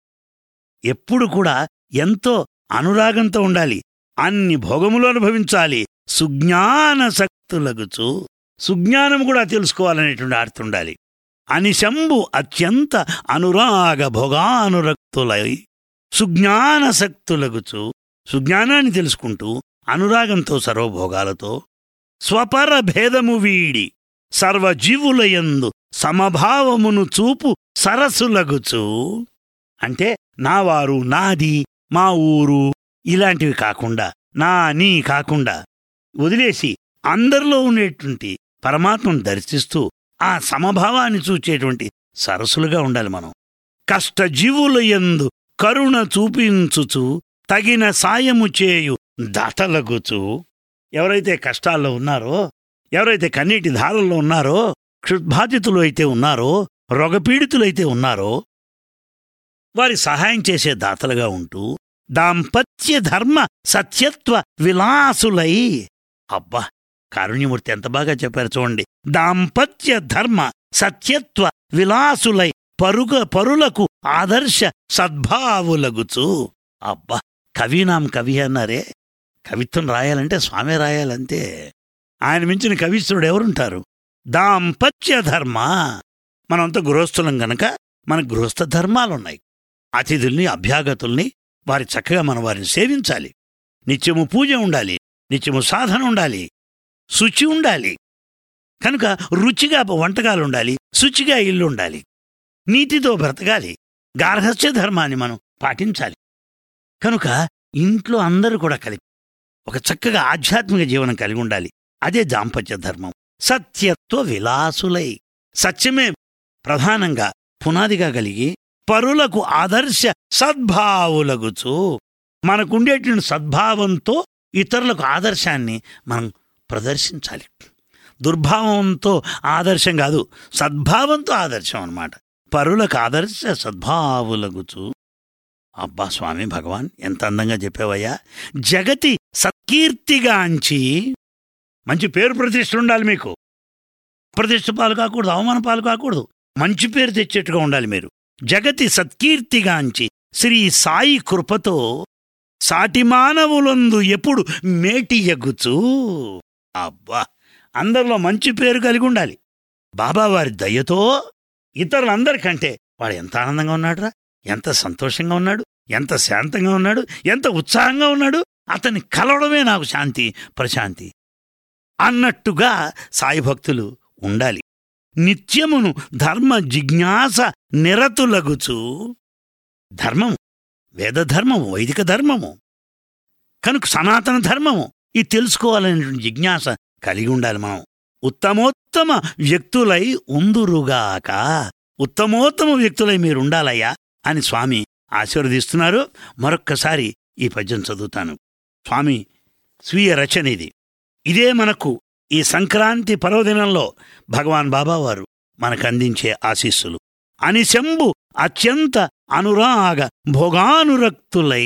ఎప్పుడు కూడా ఎంతో అనురాగంతో ఉండాలి, అన్ని భోగములు అనుభవించాలి, సుజ్ఞానసక్తులగుచు, సుజ్ఞానం కూడా తెలుసుకోవాలనేటువంటి అర్థం ఉండాలి. అనిశంబు అత్యంత అనురాగ భోగానురక్తులై సుజ్ఞానసక్తులగుచు, సుజ్ఞానాన్ని తెలుసుకుంటూ అనురాగంతో సర్వభోగాలతో స్వపర భేదము వీడి సర్వజీవులయందు సమభావమును చూపు సరస్సులగుచు, అంటే నావారు, నాది, మా ఊరు ఇలాంటివి కాకుండా, నా నీ కాకుండా వదిలేసి అందరిలో ఉండేటువంటి పరమాత్మను దర్శిస్తూ ఆ సమభావాన్ని చూచేటువంటి సరస్సులుగా ఉండాలి మనం. కష్టజీవులయందు కరుణ చూపించుచు తగిన సాయము చేయు దాతలగుచు, ఎవరైతే కష్టాల్లో ఉన్నారో, ఎవరైతే కన్నీటి ధారల్లో ఉన్నారో, క్షుద్బాధితులు అయితే ఉన్నారో, రోగపీడితులైతే ఉన్నారో వారి సహాయం చేసే దాతలుగా ఉంటూ దాంపత్య ధర్మ సత్యత్వ విలాసులై, అబ్బా కారుణ్యమూర్తి ఎంత బాగా చెప్పారు చూడండి. దాంపత్య ధర్మ సత్యత్వ విలాసులై పరుగ పరులకు ఆదర్శ సద్భావులగుచు, అబ్బా కవీనాం కవి అన్నారే, కవిత్వం రాయాలంటే స్వామి రాయాలంతే, ఆయన మించిన కవిస్తుడు ఎవరుంటారు? దాంపత్య ధర్మ, మనంతా గృహస్థులం గనక మన గృహస్థ ధర్మాలున్నాయి. అతిథుల్ని, అభ్యాగతుల్ని వారి చక్కగా మనం వారిని సేవించాలి. నిత్యము పూజ ఉండాలి, నిత్యము సాధన ఉండాలి, శుచి ఉండాలి. కనుక రుచిగా వంటకాలుండాలి, శుచిగా ఇల్లు ఉండాలి, నీతితో బ్రతకాలి, గార్హస్థ్య ధర్మాన్ని మనం పాటించాలి. కనుక ఇంట్లో అందరూ కూడా కలిపి ఒక చక్కగా ఆధ్యాత్మిక జీవనం కలిగి ఉండాలి. అదే దాంపత్య ధర్మం. సత్యత్వ విలాసులై, సత్యమే ప్రధానంగా పునాదిగా కలిగి పరులకు ఆదర్శ సద్భావులగుచు, మనకుండేటువంటి సద్భావంతో ఇతరులకు ఆదర్శాన్ని మనం ప్రదర్శించాలి. దుర్భావంతో ఆదర్శం కాదు, సద్భావంతో ఆదర్శం అన్నమాట. పరులకు ఆదర్శ సద్భావులగుచు. అబ్బా స్వామి భగవాన్ ఎంత అందంగా చెప్పావయ్యా. జగతి సత్కీర్తిగాంచి, మంచి పేరు ప్రతిష్ఠ ఉండాలి మీకు. ప్రతిష్ఠ పాలు కాకూడదు, అవమాన పాలు కాకూడదు, మంచి పేరు తెచ్చేట్టుగా ఉండాలి మీరు. జగతి సత్కీర్తిగాంచి శ్రీ సాయి కృపతో సాటి మానవులందు ఎప్పుడు మేటి ఎగుచు. అబ్బా అందరిలో మంచి పేరు కలిగి ఉండాలి. బాబావారి దయతో ఇతరులందరికంటే వాడు ఎంత ఆనందంగా ఉన్నాడురా, ఎంత సంతోషంగా ఉన్నాడు, ఎంత శాంతంగా ఉన్నాడు, ఎంత ఉత్సాహంగా ఉన్నాడు, అతన్ని కలవడమే నాకు శాంతి ప్రశాంతి అన్నట్టుగా సాయి భక్తులు ఉండాలి. నిత్యమును ధర్మ జిజ్ఞాస నిరతులగుచు, ధర్మము వేదధర్మము, వైదిక ధర్మము కనుక సనాతన ధర్మము ఇది తెలుసుకోవాలనేటువంటి జిజ్ఞాస కలిగి ఉండాలి మనం. ఉత్తమోత్తమ వ్యక్తులై ఉందురుగాక, ఉత్తమోత్తమ వ్యక్తులై మీరుండాలయ్యా అని స్వామి ఆశీర్వదిస్తున్నారు. మరొక్కసారి ఈ పద్యం చదువుతాను. స్వామి స్వీయ రచన ఇది. ఇదే మనకు ఈ సంక్రాంతి పర్వదినంలో భగవాన్ బాబావారు మనకు అందించే ఆశీస్సులు. అనిశంబు అత్యంత అనురాగ భోగానురక్తులై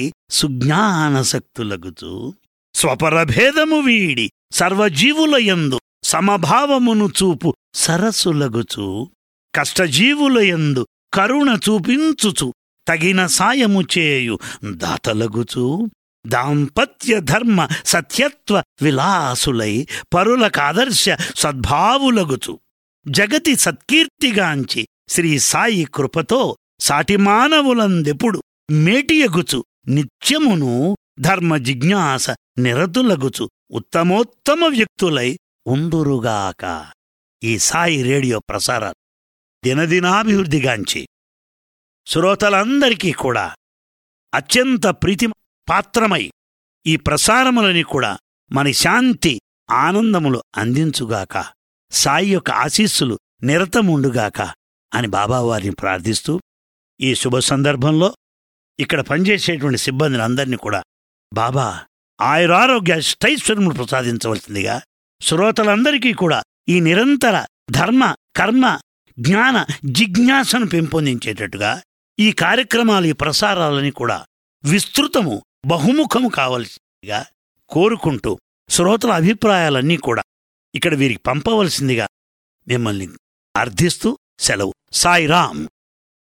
సుజ్ఞానసక్తులగుచు, స్వపరభేదము వీడి సర్వజీవులయందు సమభావమును చూపు సరస్సులగుచు, కష్టజీవులయందు కరుణ చూపించుచు తగిన సాయము చేయు దాతలగుచు, దాంపత్య ధర్మ సత్యత్వ విలాసులై పరులకాదర్శ సద్భావులగుచు జగతి సత్కీర్తిగాంచి శ్రీ సాయి కృపతో సాటి మానవులందెప్పుడు మేటియగుచు నిత్యమును ధర్మ జిజ్ఞాస నిరతులగుచు ఉత్తమోత్తమ వ్యక్తులై ఉందురుగాక. ఈ సాయి రేడియో ప్రసారాలు దినదినాభివృద్ధిగాంచి శ్రోతలందరికీ కూడా అత్యంత ప్రీతి పాత్రమై ఈ ప్రసారములని కూడా మన శాంతి ఆనందములు అందించుగాక. సాయి యొక్క ఆశీస్సులు నిరతముండుగాక అని బాబావారిని ప్రార్థిస్తూ ఈ శుభ సందర్భంలో ఇక్కడ పనిచేసేటువంటి సిబ్బందిని అందరినీ కూడా బాబా ఆయురారోగ్య అష్టైశ్వర్యములు ప్రసాదించవలసిందిగా, శ్రోతలందరికీ కూడా ఈ నిరంతర ధర్మ కర్మ జ్ఞాన జిజ్ఞాసను పెంపొందించేటట్టుగా ఈ కార్యక్రమాలు ఈ ప్రసారాలని కూడా విస్తృతము బహుముఖము కావలసిందిగా కోరుకుంటూ శ్రోతల అభిప్రాయాలన్నీ కూడా ఇక్కడ వీరికి పంపవలసిందిగా మిమ్మల్ని అర్థిస్తూ సెలవు. సాయిరాం.